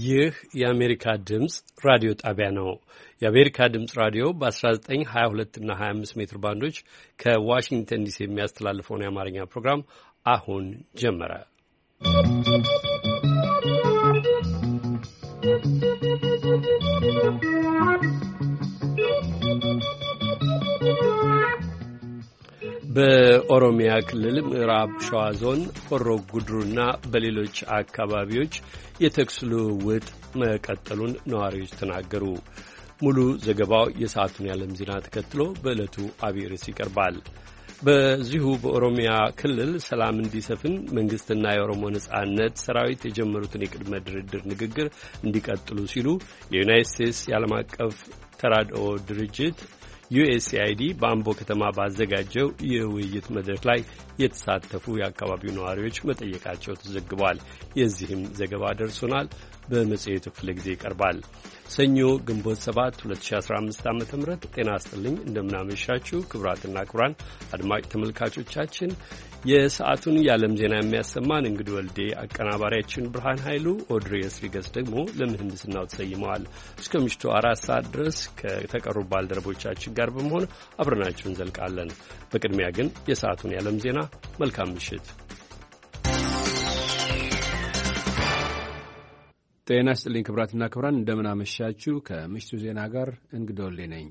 ይህ የአሜሪካ ድምፅ ራዲዮ ጣቢያ ነው። የአሜሪካ ድምፅ ራዲዮ በ1922 እና 25 ሜትር ባንዶች ከዋሽንግተን ዲሲ የሚያስተላልፈውን የአማርኛ ፕሮግራም አሁን ጀመረ። በኦሮሚያ ክልል ምዕራብ ሸዋ ዞን ሆሮ ጉድሩና በሌሎች አካባቢዎች የተኩስ ልውውጥ መቀጠሉን ነዋሪዎች ተናገሩ። ሙሉ ዘገባው የሰዓቱን የዓለም ዜና ተከትሎ በዕለቱ አብይ ርዕስ ይቀርባል። በዚሁ በኦሮሚያ ክልል ሰላም እንዲሰፍን መንግስትና የኦሮሞ ነጻነት ሰራዊት የጀመሩትን የቅድመ ድርድር ንግግር እንዲቀጥሉ ሲሉ የዩናይትድ ስቴትስ የዓለም አቀፍ ተራድኦ ድርጅት USAID በአምቦ ከተማ ባዘጋጀው የውይይት መድረክ ላይ የተሳተፉ የአካባቢው ነዋሪዎች መጠየቃቸው ተዘግቧል። የዚህም ዘገባ ደርሶናል፣ በመጽሔቱ ክፍለ ጊዜ ይቀርባል። ሰኞ ግንቦት 7 2015 ዓ.ም ጤና ይስጥልኝ። እንደምናመሻችሁ ክቡራትና ክቡራን አድማጭ ተመልካቾቻችን የሰዓቱን የዓለም ዜና የሚያሰማን እንግዲህ ወልዴ፣ አቀናባሪያችን ብርሃን ኃይሉ፣ ኦድሬስ ሪገስ ደግሞ ለምህንድስናው ተሰይመዋል። እስከ ምሽቱ 4 ሰዓት ድረስ ከተቀሩ ባልደረቦቻችን ጋር በመሆን አብረናችሁ እንዘልቃለን። በቅድሚያ ግን የሰዓቱን የዓለም ዜና። መልካም ምሽት። ጤና ይስጥልኝ ክቡራትና ክቡራን፣ እንደምናመሻችሁ። ከምሽቱ ዜና ጋር እንግዶልኔ ነኝ።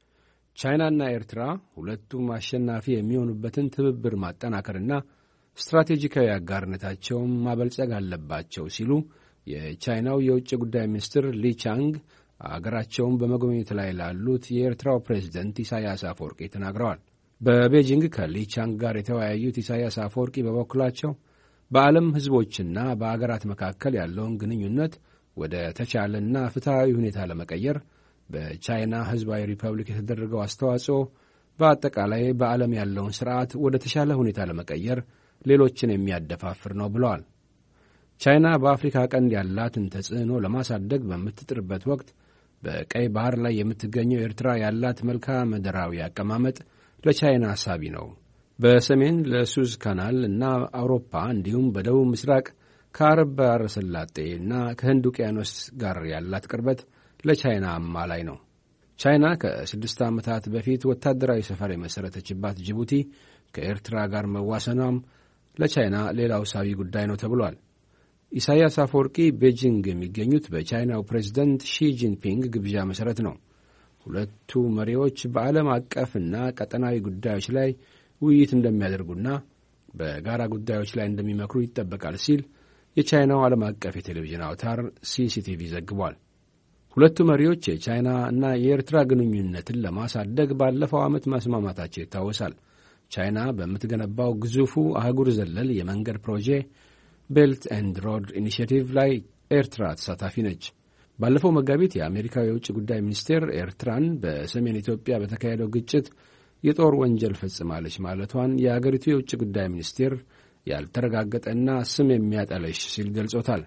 ቻይናና ኤርትራ ሁለቱም አሸናፊ የሚሆኑበትን ትብብር ማጠናከርና ስትራቴጂካዊ አጋርነታቸውን ማበልጸግ አለባቸው ሲሉ የቻይናው የውጭ ጉዳይ ሚኒስትር ሊ ቻንግ አገራቸውን በመጎብኘት ላይ ላሉት የኤርትራው ፕሬዝደንት ኢሳያስ አፈወርቂ ተናግረዋል። በቤጂንግ ከሊ ቻንግ ጋር የተወያዩት ኢሳያስ አፈወርቂ በበኩላቸው በዓለም ሕዝቦችና በአገራት መካከል ያለውን ግንኙነት ወደ ተቻለና ፍትሐዊ ሁኔታ ለመቀየር በቻይና ሕዝባዊ ሪፐብሊክ የተደረገው አስተዋጽኦ በአጠቃላይ በዓለም ያለውን ሥርዓት ወደ ተሻለ ሁኔታ ለመቀየር ሌሎችን የሚያደፋፍር ነው ብለዋል። ቻይና በአፍሪካ ቀንድ ያላትን ተጽዕኖ ለማሳደግ በምትጥርበት ወቅት በቀይ ባሕር ላይ የምትገኘው ኤርትራ ያላት መልክዓ ምድራዊ አቀማመጥ ለቻይና አሳቢ ነው። በሰሜን ለሱዝ ካናል እና አውሮፓ እንዲሁም በደቡብ ምስራቅ ከአረብ ባሕረ ሰላጤ እና ከህንድ ውቅያኖስ ጋር ያላት ቅርበት ለቻይና አማላይ ነው። ቻይና ከ6 ዓመታት በፊት ወታደራዊ ሰፈር የመሠረተችባት ጅቡቲ ከኤርትራ ጋር መዋሰኗም ለቻይና ሌላው ሳቢ ጉዳይ ነው ተብሏል። ኢሳያስ አፈወርቂ ቤጂንግ የሚገኙት በቻይናው ፕሬዝደንት ሺ ጂንፒንግ ግብዣ መሠረት ነው። ሁለቱ መሪዎች በዓለም አቀፍና ቀጠናዊ ጉዳዮች ላይ ውይይት እንደሚያደርጉና በጋራ ጉዳዮች ላይ እንደሚመክሩ ይጠበቃል ሲል የቻይናው ዓለም አቀፍ የቴሌቪዥን አውታር CCTV ዘግቧል። ሁለቱ መሪዎች የቻይና እና የኤርትራ ግንኙነትን ለማሳደግ ባለፈው ዓመት መስማማታቸው ይታወሳል። ቻይና በምትገነባው ግዙፉ አህጉር ዘለል የመንገድ ፕሮጄ ቤልት ኤንድ ሮድ ኢኒሽቲቭ ላይ ኤርትራ ተሳታፊ ነች። ባለፈው መጋቢት የአሜሪካው የውጭ ጉዳይ ሚኒስቴር ኤርትራን በሰሜን ኢትዮጵያ በተካሄደው ግጭት የጦር ወንጀል ፈጽማለች ማለቷን የአገሪቱ የውጭ ጉዳይ ሚኒስቴር ያልተረጋገጠና ስም የሚያጠለሽ ሲል ገልጾታል።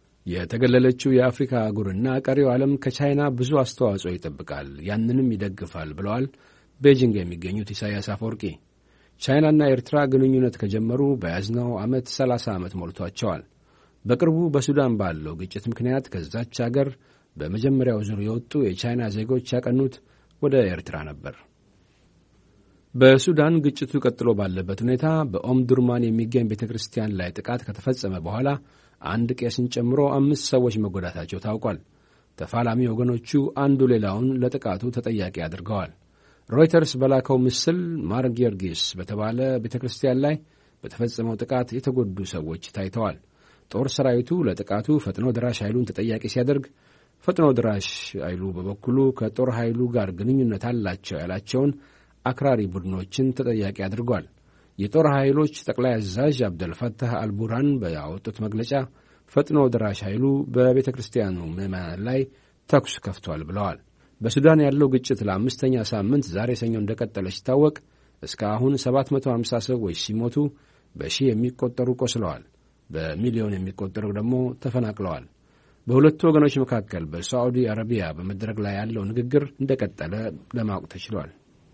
የተገለለችው የአፍሪካ አህጉርና ቀሪው ዓለም ከቻይና ብዙ አስተዋጽኦ ይጠብቃል፣ ያንንም ይደግፋል ብለዋል ቤጂንግ የሚገኙት ኢሳያስ አፈወርቂ። ቻይናና ኤርትራ ግንኙነት ከጀመሩ በያዝነው ዓመት 30 ዓመት ሞልቷቸዋል። በቅርቡ በሱዳን ባለው ግጭት ምክንያት ከዛች አገር በመጀመሪያው ዙር የወጡ የቻይና ዜጎች ያቀኑት ወደ ኤርትራ ነበር። በሱዳን ግጭቱ ቀጥሎ ባለበት ሁኔታ በኦምዱርማን የሚገኝ ቤተ ክርስቲያን ላይ ጥቃት ከተፈጸመ በኋላ አንድ ቄስን ጨምሮ 5 ሰዎች መጎዳታቸው ታውቋል። ተፋላሚ ወገኖቹ አንዱ ሌላውን ለጥቃቱ ተጠያቂ አድርገዋል። ሮይተርስ በላከው ምስል ማር ጊዮርጊስ በተባለ ቤተ ክርስቲያን ላይ በተፈጸመው ጥቃት የተጎዱ ሰዎች ታይተዋል። ጦር ሰራዊቱ ለጥቃቱ ፈጥኖ ድራሽ ኃይሉን ተጠያቂ ሲያደርግ፣ ፈጥኖ ድራሽ ኃይሉ በበኩሉ ከጦር ኃይሉ ጋር ግንኙነት አላቸው ያላቸውን አክራሪ ቡድኖችን ተጠያቂ አድርጓል። የጦር ኃይሎች ጠቅላይ አዛዥ አብደልፈታህ አልቡርሃን ባወጡት መግለጫ ፈጥኖ ደራሽ ኃይሉ በቤተ ክርስቲያኑ ምዕመናን ላይ ተኩስ ከፍቷል ብለዋል። በሱዳን ያለው ግጭት ለ5ኛ ሳምንት ዛሬ ሰኞ እንደቀጠለ ሲታወቅ እስካሁን 750 ሰዎች ሲሞቱ በሺህ የሚቆጠሩ ቆስለዋል፣ በሚሊዮን የሚቆጠሩ ደግሞ ተፈናቅለዋል። በሁለቱ ወገኖች መካከል በሳዑዲ አረቢያ በመደረግ ላይ ያለው ንግግር እንደቀጠለ ለማወቅ ተችሏል።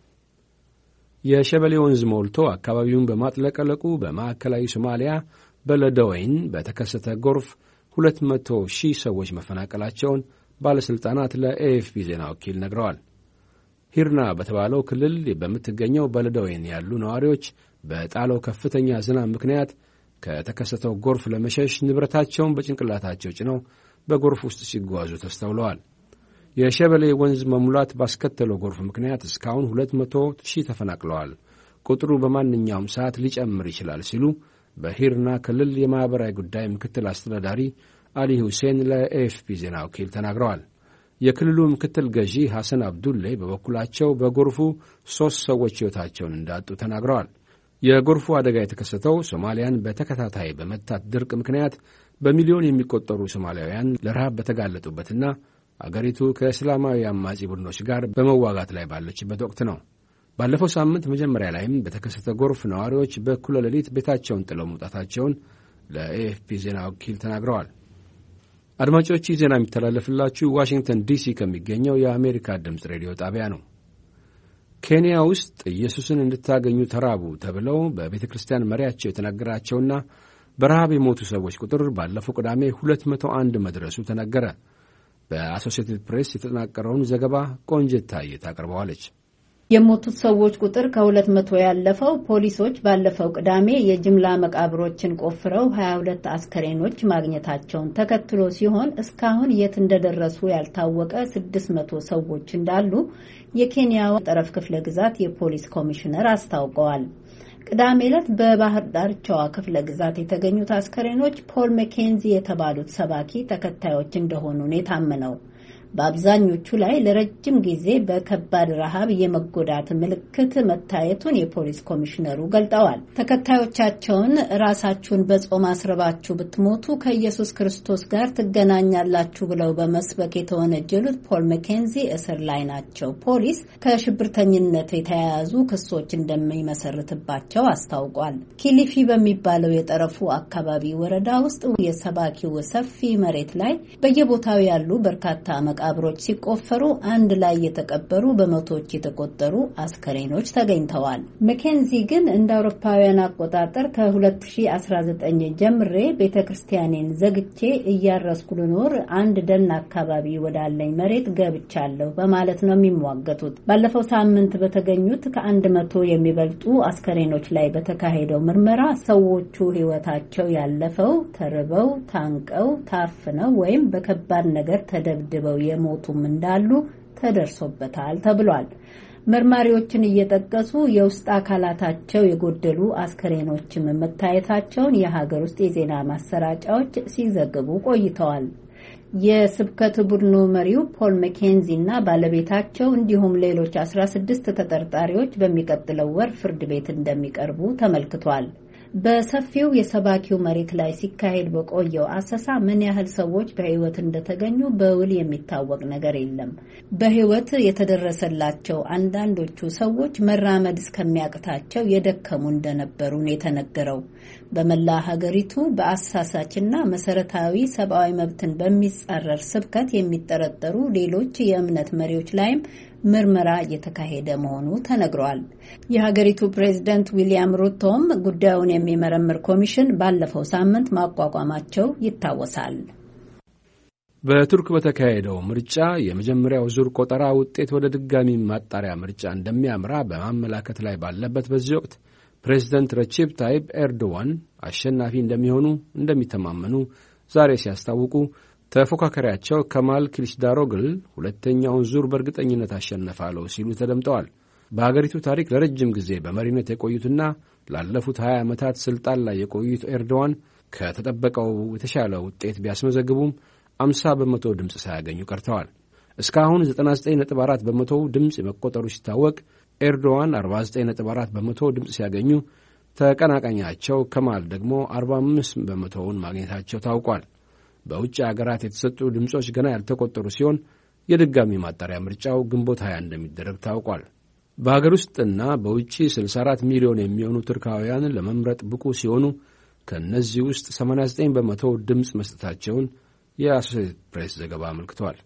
የሸበሌ ወንዝ ሞልቶ አካባቢውን በማጥለቀለቁ በማዕከላዊ ሶማሊያ በለደወይን በተከሰተ ጎርፍ 200,000 ሰዎች መፈናቀላቸውን ባለሥልጣናት ለኤኤፍፒ ዜና ወኪል ነግረዋል። ሂርና በተባለው ክልል በምትገኘው በለዶዌን ያሉ ነዋሪዎች በጣለው ከፍተኛ ዝናብ ምክንያት ከተከሰተው ጎርፍ ለመሸሽ ንብረታቸውን በጭንቅላታቸው ጭነው በጎርፍ ውስጥ ሲጓዙ ተስተውለዋል። የሸበሌ ወንዝ መሙላት ባስከተለው ጎርፍ ምክንያት እስካሁን 200,000 ተፈናቅለዋል። ቁጥሩ በማንኛውም ሰዓት ሊጨምር ይችላል ሲሉ በሂርና ክልል የማኅበራዊ ጉዳይ ምክትል አስተዳዳሪ አሊ ሁሴን ለኤኤፍፒ ዜና ወኪል ተናግረዋል። የክልሉ ምክትል ገዢ ሐሰን አብዱሌ በበኩላቸው በጎርፉ 3 ሰዎች ሕይወታቸውን እንዳጡ ተናግረዋል። የጎርፉ አደጋ የተከሰተው ሶማሊያን በተከታታይ በመታት ድርቅ ምክንያት በሚሊዮን የሚቆጠሩ ሶማሊያውያን ለረሃብ በተጋለጡበትና አገሪቱ ከእስላማዊ አማጺ ቡድኖች ጋር በመዋጋት ላይ ባለችበት ወቅት ነው። ባለፈው ሳምንት መጀመሪያ ላይም በተከሰተ ጎርፍ ነዋሪዎች በእኩለ ሌሊት ቤታቸውን ጥለው መውጣታቸውን ለኤኤፍፒ ዜና ወኪል ተናግረዋል። አድማጮች፣ ዜና የሚተላለፍላችሁ ዋሽንግተን ዲሲ ከሚገኘው የአሜሪካ ድምፅ ሬዲዮ ጣቢያ ነው። ኬንያ ውስጥ ኢየሱስን እንድታገኙ ተራቡ ተብለው በቤተ ክርስቲያን መሪያቸው የተነገራቸውና በረሃብ የሞቱ ሰዎች ቁጥር ባለፈው ቅዳሜ 201 መድረሱ ተነገረ። በአሶሲኤትድ ፕሬስ የተጠናቀረውን ዘገባ ቆንጅት ታዬ ታቀርበዋለች። የሞቱት ሰዎች ቁጥር ከ200 ያለፈው ፖሊሶች ባለፈው ቅዳሜ የጅምላ መቃብሮችን ቆፍረው 22 አስከሬኖች ማግኘታቸውን ተከትሎ ሲሆን እስካሁን የት እንደደረሱ ያልታወቀ 600 ሰዎች እንዳሉ የኬንያው ጠረፍ ክፍለ ግዛት የፖሊስ ኮሚሽነር አስታውቀዋል። ቅዳሜ ዕለት በባህር ዳርቻዋ ክፍለ ግዛት የተገኙት አስከሬኖች ፖል መኬንዚ የተባሉት ሰባኪ ተከታዮች እንደሆኑ ነው የታመነው። በአብዛኞቹ ላይ ለረጅም ጊዜ በከባድ ረሃብ የመጎዳት ምልክት መታየቱን የፖሊስ ኮሚሽነሩ ገልጠዋል። ተከታዮቻቸውን ራሳችሁን በጾም አስረባችሁ ብትሞቱ ከኢየሱስ ክርስቶስ ጋር ትገናኛላችሁ ብለው በመስበክ የተወነጀሉት ፖል መኬንዚ እስር ላይ ናቸው። ፖሊስ ከሽብርተኝነት የተያያዙ ክሶች እንደሚመሰርትባቸው አስታውቋል። ኪሊፊ በሚባለው የጠረፉ አካባቢ ወረዳ ውስጥ የሰባኪው ሰፊ መሬት ላይ በየቦታው ያሉ በርካታ መቃብሮች ሲቆፈሩ አንድ ላይ የተቀበሩ በመቶዎች የተቆጠሩ አስከሬኖች ተገኝተዋል። መኬንዚ ግን እንደ አውሮፓውያን አቆጣጠር ከ2019 ጀምሬ ቤተክርስቲያኔን ዘግቼ እያረስኩ ልኖር አንድ ደን አካባቢ ወዳለኝ መሬት ገብቻለሁ በማለት ነው የሚሟገቱት። ባለፈው ሳምንት በተገኙት ከ100 የሚበልጡ አስከሬኖች ላይ በተካሄደው ምርመራ ሰዎቹ ሕይወታቸው ያለፈው ተርበው፣ ታንቀው፣ ታፍነው ወይም በከባድ ነገር ተደብድበው የሞቱም እንዳሉ ተደርሶበታል ተብሏል። መርማሪዎችን እየጠቀሱ የውስጥ አካላታቸው የጎደሉ አስከሬኖችም መታየታቸውን የሀገር ውስጥ የዜና ማሰራጫዎች ሲዘግቡ ቆይተዋል። የስብከት ቡድኑ መሪው ፖል መኬንዚ እና ባለቤታቸው እንዲሁም ሌሎች 16 ተጠርጣሪዎች በሚቀጥለው ወር ፍርድ ቤት እንደሚቀርቡ ተመልክቷል። በሰፊው የሰባኪው መሬት ላይ ሲካሄድ በቆየው አሰሳ ምን ያህል ሰዎች በሕይወት እንደተገኙ በውል የሚታወቅ ነገር የለም። በሕይወት የተደረሰላቸው አንዳንዶቹ ሰዎች መራመድ እስከሚያቅታቸው የደከሙ እንደነበሩ ነው የተነገረው። በመላ ሀገሪቱ በአሳሳችና መሰረታዊ ሰብአዊ መብትን በሚጻረር ስብከት የሚጠረጠሩ ሌሎች የእምነት መሪዎች ላይም ምርመራ እየተካሄደ መሆኑ ተነግሯል። የሀገሪቱ ፕሬዝደንት ዊሊያም ሩቶም ጉዳዩን የሚመረምር ኮሚሽን ባለፈው ሳምንት ማቋቋማቸው ይታወሳል። በቱርክ በተካሄደው ምርጫ የመጀመሪያው ዙር ቆጠራ ውጤት ወደ ድጋሚ ማጣሪያ ምርጫ እንደሚያምራ በማመላከት ላይ ባለበት በዚህ ወቅት ፕሬዝደንት ረቺፕ ታይፕ ኤርዶዋን አሸናፊ እንደሚሆኑ እንደሚተማመኑ ዛሬ ሲያስታውቁ ተፎካካሪያቸው ከማል ክሊችዳሮግል ሁለተኛውን ዙር በእርግጠኝነት አሸነፋለሁ ሲሉ ተደምጠዋል። በሀገሪቱ ታሪክ ለረጅም ጊዜ በመሪነት የቆዩትና ላለፉት 20 ዓመታት ስልጣን ላይ የቆዩት ኤርዶዋን ከተጠበቀው የተሻለ ውጤት ቢያስመዘግቡም 50 በመቶ ድምፅ ሳያገኙ ቀርተዋል። እስካሁን 99.4 በመቶ ድምፅ መቆጠሩ ሲታወቅ ኤርዶዋን 49.4 በመቶ ድምፅ ሲያገኙ ተቀናቃኛቸው ከማል ደግሞ 45 በመቶውን ማግኘታቸው ታውቋል። በውጭ አገራት የተሰጡ ድምጾች ገና ያልተቆጠሩ ሲሆን የድጋሚ ማጣሪያ ምርጫው ግንቦት 20 እንደሚደረግ ታውቋል። በሀገር ውስጥና በውጭ 64 ሚሊዮን የሚሆኑ ቱርካውያን ለመምረጥ ብቁ ሲሆኑ ከእነዚህ ውስጥ 89 በመቶ ድምፅ መስጠታቸውን የአሶሴትድ ፕሬስ ዘገባ አመልክቷል።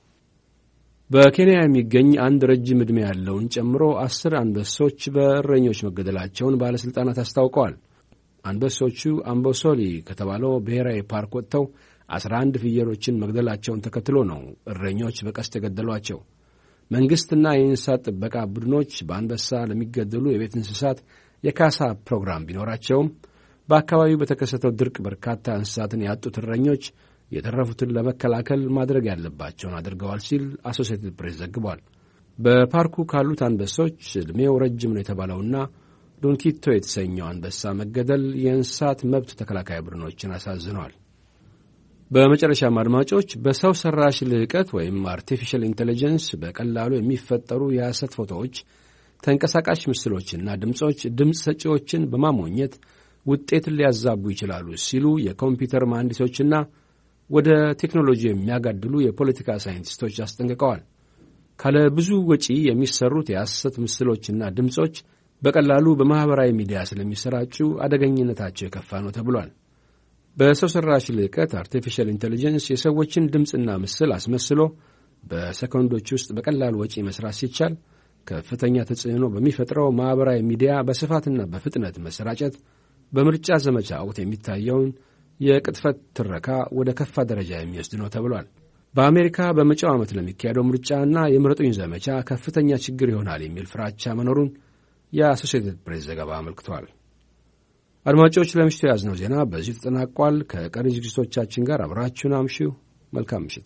በኬንያ የሚገኝ አንድ ረጅም ዕድሜ ያለውን ጨምሮ 10 አንበሶች በእረኞች መገደላቸውን ባለሥልጣናት አስታውቀዋል። አንበሶቹ አምቦሶሊ ከተባለው ብሔራዊ ፓርክ ወጥተው 11 ፍየሎችን መግደላቸውን ተከትሎ ነው እረኞች በቀስት የገደሏቸው። መንግሥትና የእንስሳት ጥበቃ ቡድኖች በአንበሳ ለሚገደሉ የቤት እንስሳት የካሳ ፕሮግራም ቢኖራቸውም በአካባቢው በተከሰተው ድርቅ በርካታ እንስሳትን ያጡት እረኞች የተረፉትን ለመከላከል ማድረግ ያለባቸውን አድርገዋል ሲል አሶሲኤትድ ፕሬስ ዘግቧል። በፓርኩ ካሉት አንበሶች ዕድሜው ረጅም ነው የተባለውና ዶንኪቶ የተሰኘው አንበሳ መገደል የእንስሳት መብት ተከላካይ ቡድኖችን አሳዝኗል። በመጨረሻም አድማጮች፣ በሰው ሰራሽ ልዕቀት ወይም አርቲፊሻል ኢንቴሊጀንስ በቀላሉ የሚፈጠሩ የሐሰት ፎቶዎች፣ ተንቀሳቃሽ ምስሎችና ድምፆች ድምፅ ሰጪዎችን በማሞኘት ውጤትን ሊያዛቡ ይችላሉ ሲሉ የኮምፒውተር መሐንዲሶችና ወደ ቴክኖሎጂ የሚያጋድሉ የፖለቲካ ሳይንቲስቶች አስጠንቅቀዋል። ካለ ብዙ ወጪ የሚሰሩት የሐሰት ምስሎችና ድምፆች በቀላሉ በማኅበራዊ ሚዲያ ስለሚሰራጩ አደገኝነታቸው የከፋ ነው ተብሏል። በሰው ሠራሽ ልዕቀት አርቲፊሻል ኢንቴሊጀንስ የሰዎችን ድምፅና ምስል አስመስሎ በሰኮንዶች ውስጥ በቀላል ወጪ መሥራት ሲቻል ከፍተኛ ተጽዕኖ በሚፈጥረው ማኅበራዊ ሚዲያ በስፋትና በፍጥነት መሰራጨት በምርጫ ዘመቻ ወቅት የሚታየውን የቅጥፈት ትረካ ወደ ከፋ ደረጃ የሚወስድ ነው ተብሏል። በአሜሪካ በመጪው ዓመት ለሚካሄደው ምርጫና የምረጡኝ ዘመቻ ከፍተኛ ችግር ይሆናል የሚል ፍራቻ መኖሩን የአሶሲኤትድ ፕሬስ ዘገባ አመልክቷል። አድማጮች፣ ለምሽቱ የያዝነው ዜና በዚሁ ተጠናቋል። ከቀሪ ዝግጅቶቻችን ጋር አብራችሁን አምሹ። መልካም ምሽት።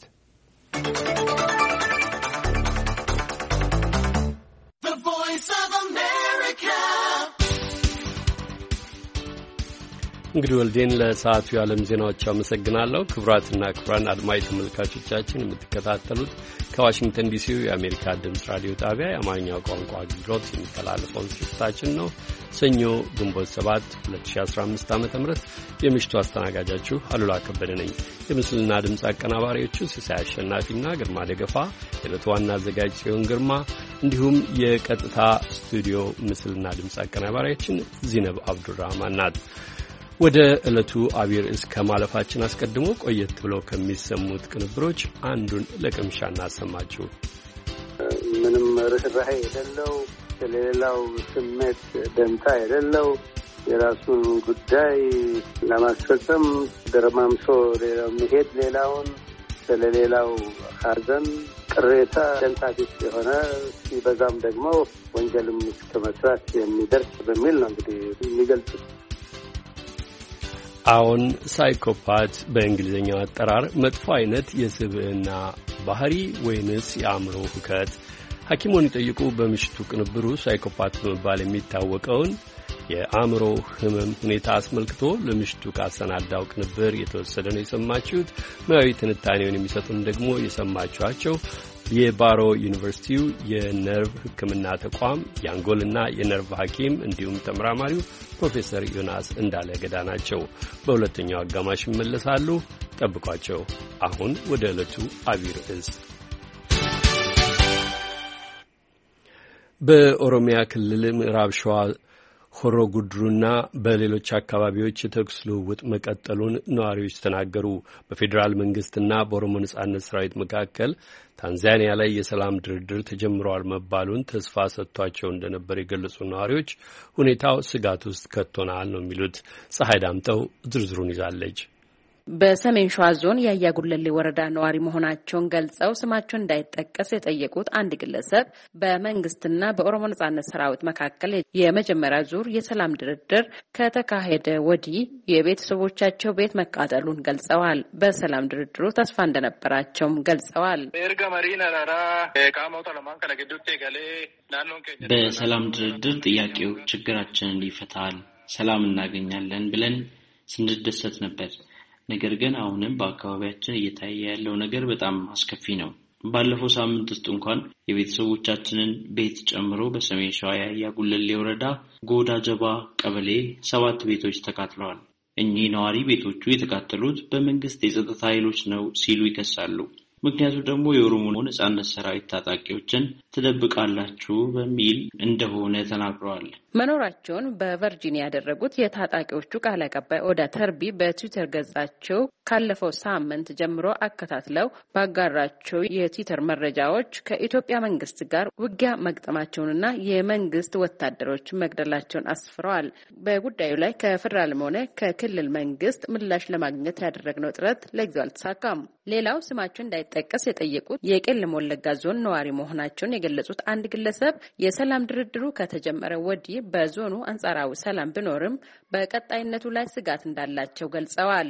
እንግዲህ ወልዴን ለሰዓቱ የዓለም ዜናዎች አመሰግናለሁ። ክቡራትና ክቡራን አድማጭ ተመልካቾቻችን የምትከታተሉት ከዋሽንግተን ዲሲው የአሜሪካ ድምፅ ራዲዮ ጣቢያ የአማርኛው ቋንቋ አገልግሎት የሚተላለፈውን ስርጭታችን ነው። ሰኞ ግንቦት 7 2015 ዓ.ም የምሽቱ አስተናጋጃችሁ አሉላ ከበደ ነኝ። የምስልና ድምፅ አቀናባሪዎቹ ሲሳይ አሸናፊና ግርማ ደገፋ፣ የዕለቱ ዋና አዘጋጅ ጽዮን ግርማ እንዲሁም የቀጥታ ስቱዲዮ ምስልና ድምፅ አቀናባሪያችን ዚነብ አብዱራህማን ናት። ወደ ዕለቱ አብይ ርዕስ ከማለፋችን አስቀድሞ ቆየት ብለው ከሚሰሙት ቅንብሮች አንዱን ለቅምሻ እናሰማችሁ። ምንም ርኅራኄ የሌለው ስለሌላው ስሜት ደንታ የሌለው የራሱን ጉዳይ ለማስፈጸም ደረማምሶ ሌላው መሄድ ሌላውን ስለሌላው ሐዘን ቅሬታ ደንታ ቢስ የሆነ ሲበዛም ደግሞ ወንጀልም እስከ መስራት የሚደርስ በሚል ነው እንግዲህ የሚገልጹት። አሁን ሳይኮፓት በእንግሊዝኛው አጠራር መጥፎ አይነት የስብዕና ባህሪ ወይንስ የአእምሮ ሁከት? ሐኪሞን ይጠይቁ በምሽቱ ቅንብሩ ሳይኮፓት በመባል የሚታወቀውን የአእምሮ ህመም ሁኔታ አስመልክቶ ለምሽቱ ካሰናዳው ቅንብር የተወሰደ ነው የሰማችሁት። ሙያዊ ትንታኔውን የሚሰጡን ደግሞ የሰማችኋቸው የባሮ ዩኒቨርሲቲው የነርቭ ሕክምና ተቋም የአንጎልና የነርቭ ሐኪም እንዲሁም ተመራማሪው ፕሮፌሰር ዮናስ እንዳለ ገዳ ናቸው። በሁለተኛው አጋማሽ ይመለሳሉ። ጠብቋቸው። አሁን ወደ ዕለቱ አብይ ርዕስ። በኦሮሚያ ክልል ምዕራብ ሸዋ ሆሮ ጉድሩና በሌሎች አካባቢዎች የተኩስ ልውውጥ መቀጠሉን ነዋሪዎች ተናገሩ። በፌዴራል መንግስትና በኦሮሞ ነጻነት ሰራዊት መካከል ታንዛኒያ ላይ የሰላም ድርድር ተጀምረዋል መባሉን ተስፋ ሰጥቷቸው እንደነበር የገለጹ ነዋሪዎች ሁኔታው ስጋት ውስጥ ከቶናል ነው የሚሉት። ፀሐይ ዳምጠው ዝርዝሩን ይዛለች። በሰሜን ሸዋ ዞን የአያ ጉለሌ ወረዳ ነዋሪ መሆናቸውን ገልጸው ስማቸው እንዳይጠቀስ የጠየቁት አንድ ግለሰብ በመንግስትና በኦሮሞ ነጻነት ሰራዊት መካከል የመጀመሪያ ዙር የሰላም ድርድር ከተካሄደ ወዲህ የቤተሰቦቻቸው ቤት መቃጠሉን ገልጸዋል። በሰላም ድርድሩ ተስፋ እንደነበራቸውም ገልጸዋል። በሰላም ድርድር ጥያቄው ችግራችንን ይፈታል፣ ሰላም እናገኛለን ብለን ስንደሰት ነበር። ነገር ግን አሁንም በአካባቢያችን እየታየ ያለው ነገር በጣም አስከፊ ነው። ባለፈው ሳምንት ውስጥ እንኳን የቤተሰቦቻችንን ቤት ጨምሮ በሰሜን ሸዋ የአያ ጉለሌ ወረዳ ጎዳ ጀባ ቀበሌ 7 ቤቶች ተቃጥለዋል። እኚህ ነዋሪ ቤቶቹ የተቃጠሉት በመንግስት የጸጥታ ኃይሎች ነው ሲሉ ይከሳሉ። ምክንያቱ ደግሞ የኦሮሞ ነጻነት ሰራዊት ታጣቂዎችን ትደብቃላችሁ በሚል እንደሆነ ተናግረዋል። መኖራቸውን በቨርጂኒያ ያደረጉት የታጣቂዎቹ ቃል አቀባይ ኦዳ ተርቢ በትዊተር ገጻቸው ካለፈው ሳምንት ጀምሮ አከታትለው ባጋራቸው የትዊተር መረጃዎች ከኢትዮጵያ መንግስት ጋር ውጊያ መግጠማቸውንና የመንግስት ወታደሮች መግደላቸውን አስፍረዋል። በጉዳዩ ላይ ከፌደራልም ሆነ ከክልል መንግስት ምላሽ ለማግኘት ያደረግነው ጥረት ለጊዜው አልተሳካም። ሌላው ስማቸው እንዳይጠቀስ የጠየቁት የቄለም ወለጋ ዞን ነዋሪ መሆናቸውን የገለጹት አንድ ግለሰብ የሰላም ድርድሩ ከተጀመረ ወዲህ በዞኑ አንጻራዊ ሰላም ቢኖርም በቀጣይነቱ ላይ ስጋት እንዳላቸው ገልጸዋል።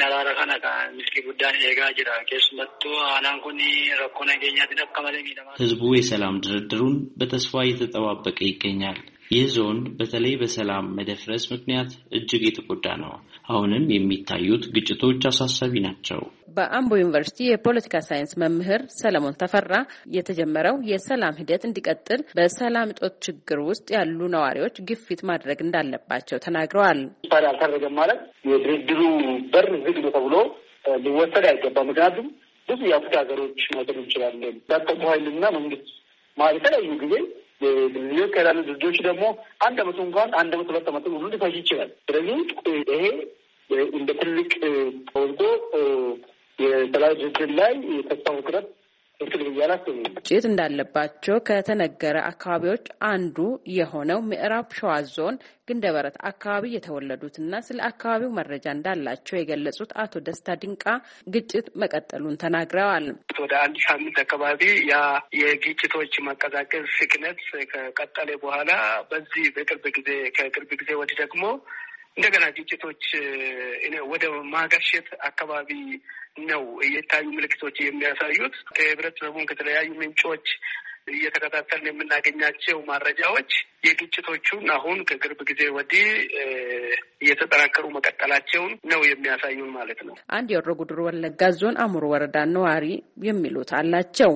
ህዝቡ የሰላም ድርድሩን በተስፋ እየተጠባበቀ ይገኛል። ይህ ዞን በተለይ በሰላም መደፍረስ ምክንያት እጅግ የተጎዳ ነው። አሁንም የሚታዩት ግጭቶች አሳሳቢ ናቸው። በአምቦ ዩኒቨርሲቲ የፖለቲካ ሳይንስ መምህር ሰለሞን ተፈራ የተጀመረው የሰላም ሂደት እንዲቀጥል በሰላም እጦት ችግር ውስጥ ያሉ ነዋሪዎች ግፊት ማድረግ እንዳለባቸው ተናግረዋል። አልተደረገም ማለት የድርድሩ በር ዝግ ነው ተብሎ ሊወሰድ አይገባም። ምክንያቱም ብዙ የአፍሪካ ሀገሮች መውሰድ እንችላለን። ታጠቁ ኃይልና መንግስት ማለት የተለያዩ ጊዜ ልጆች ከላሉ ልጆች ደግሞ አንድ አመቱ እንኳን 1 አመት ሁሉ ሊፈጅ ይችላል። ስለዚህ ይሄ እንደ ትልቅ ወልዶ የሰላም ድርድር ላይ የተስፋ ፍቅረት ግጭት እንዳለባቸው ከተነገረ አካባቢዎች አንዱ የሆነው ምዕራብ ሸዋ ዞን ግንደበረት አካባቢ የተወለዱትና ስለ አካባቢው መረጃ እንዳላቸው የገለጹት አቶ ደስታ ድንቃ ግጭት መቀጠሉን ተናግረዋል። ወደ 1 ሳምንት አካባቢ ያ የግጭቶች መቀዛቀዝ ስክነት ከቀጠለ በኋላ በዚህ ከቅርብ ጊዜ ወዲህ ደግሞ እንደገና ግጭቶች ወደ ማገርሸት አካባቢ ነው የታዩ ምልክቶች የሚያሳዩት። ከህብረተሰቡን ከተለያዩ ምንጮች እየተከታተልን የምናገኛቸው መረጃዎች የግጭቶቹን አሁን ከቅርብ ጊዜ ወዲህ እየተጠናከሩ መቀጠላቸውን ነው የሚያሳዩን ማለት ነው። አንድ የሆሮ ጉዱሩ ወለጋ ዞን አሙሩ ወረዳ ነዋሪ የሚሉት አላቸው።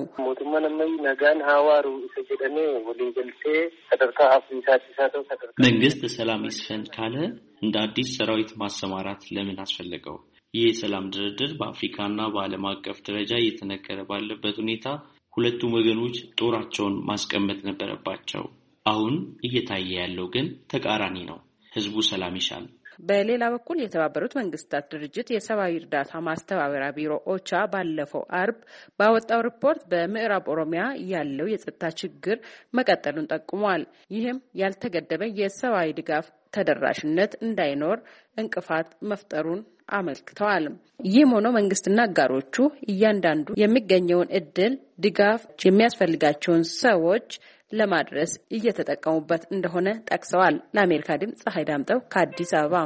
መንግስት ሰላም ይስፈን ካለ እንደ አዲስ ሰራዊት ማሰማራት ለምን አስፈለገው? ይህ የሰላም ድርድር በአፍሪካና በዓለም አቀፍ ደረጃ እየተነገረ ባለበት ሁኔታ ሁለቱም ወገኖች ጦራቸውን ማስቀመጥ ነበረባቸው። አሁን እየታየ ያለው ግን ተቃራኒ ነው። ህዝቡ ሰላም ይሻል። በሌላ በኩል የተባበሩት መንግስታት ድርጅት የሰብአዊ እርዳታ ማስተባበሪያ ቢሮ ኦቻ ባለፈው አርብ ባወጣው ሪፖርት በምዕራብ ኦሮሚያ ያለው የጸጥታ ችግር መቀጠሉን ጠቁሟል። ይህም ያልተገደበ የሰብአዊ ድጋፍ ተደራሽነት እንዳይኖር እንቅፋት መፍጠሩን አመልክተዋል። ይህም ሆኖ መንግስትና አጋሮቹ እያንዳንዱ የሚገኘውን እድል ድጋፍ የሚያስፈልጋቸውን ሰዎች ለማድረስ እየተጠቀሙበት እንደሆነ ጠቅሰዋል። ለአሜሪካ ድምፅ ፀሐይ ዳምጠው ከአዲስ አበባ።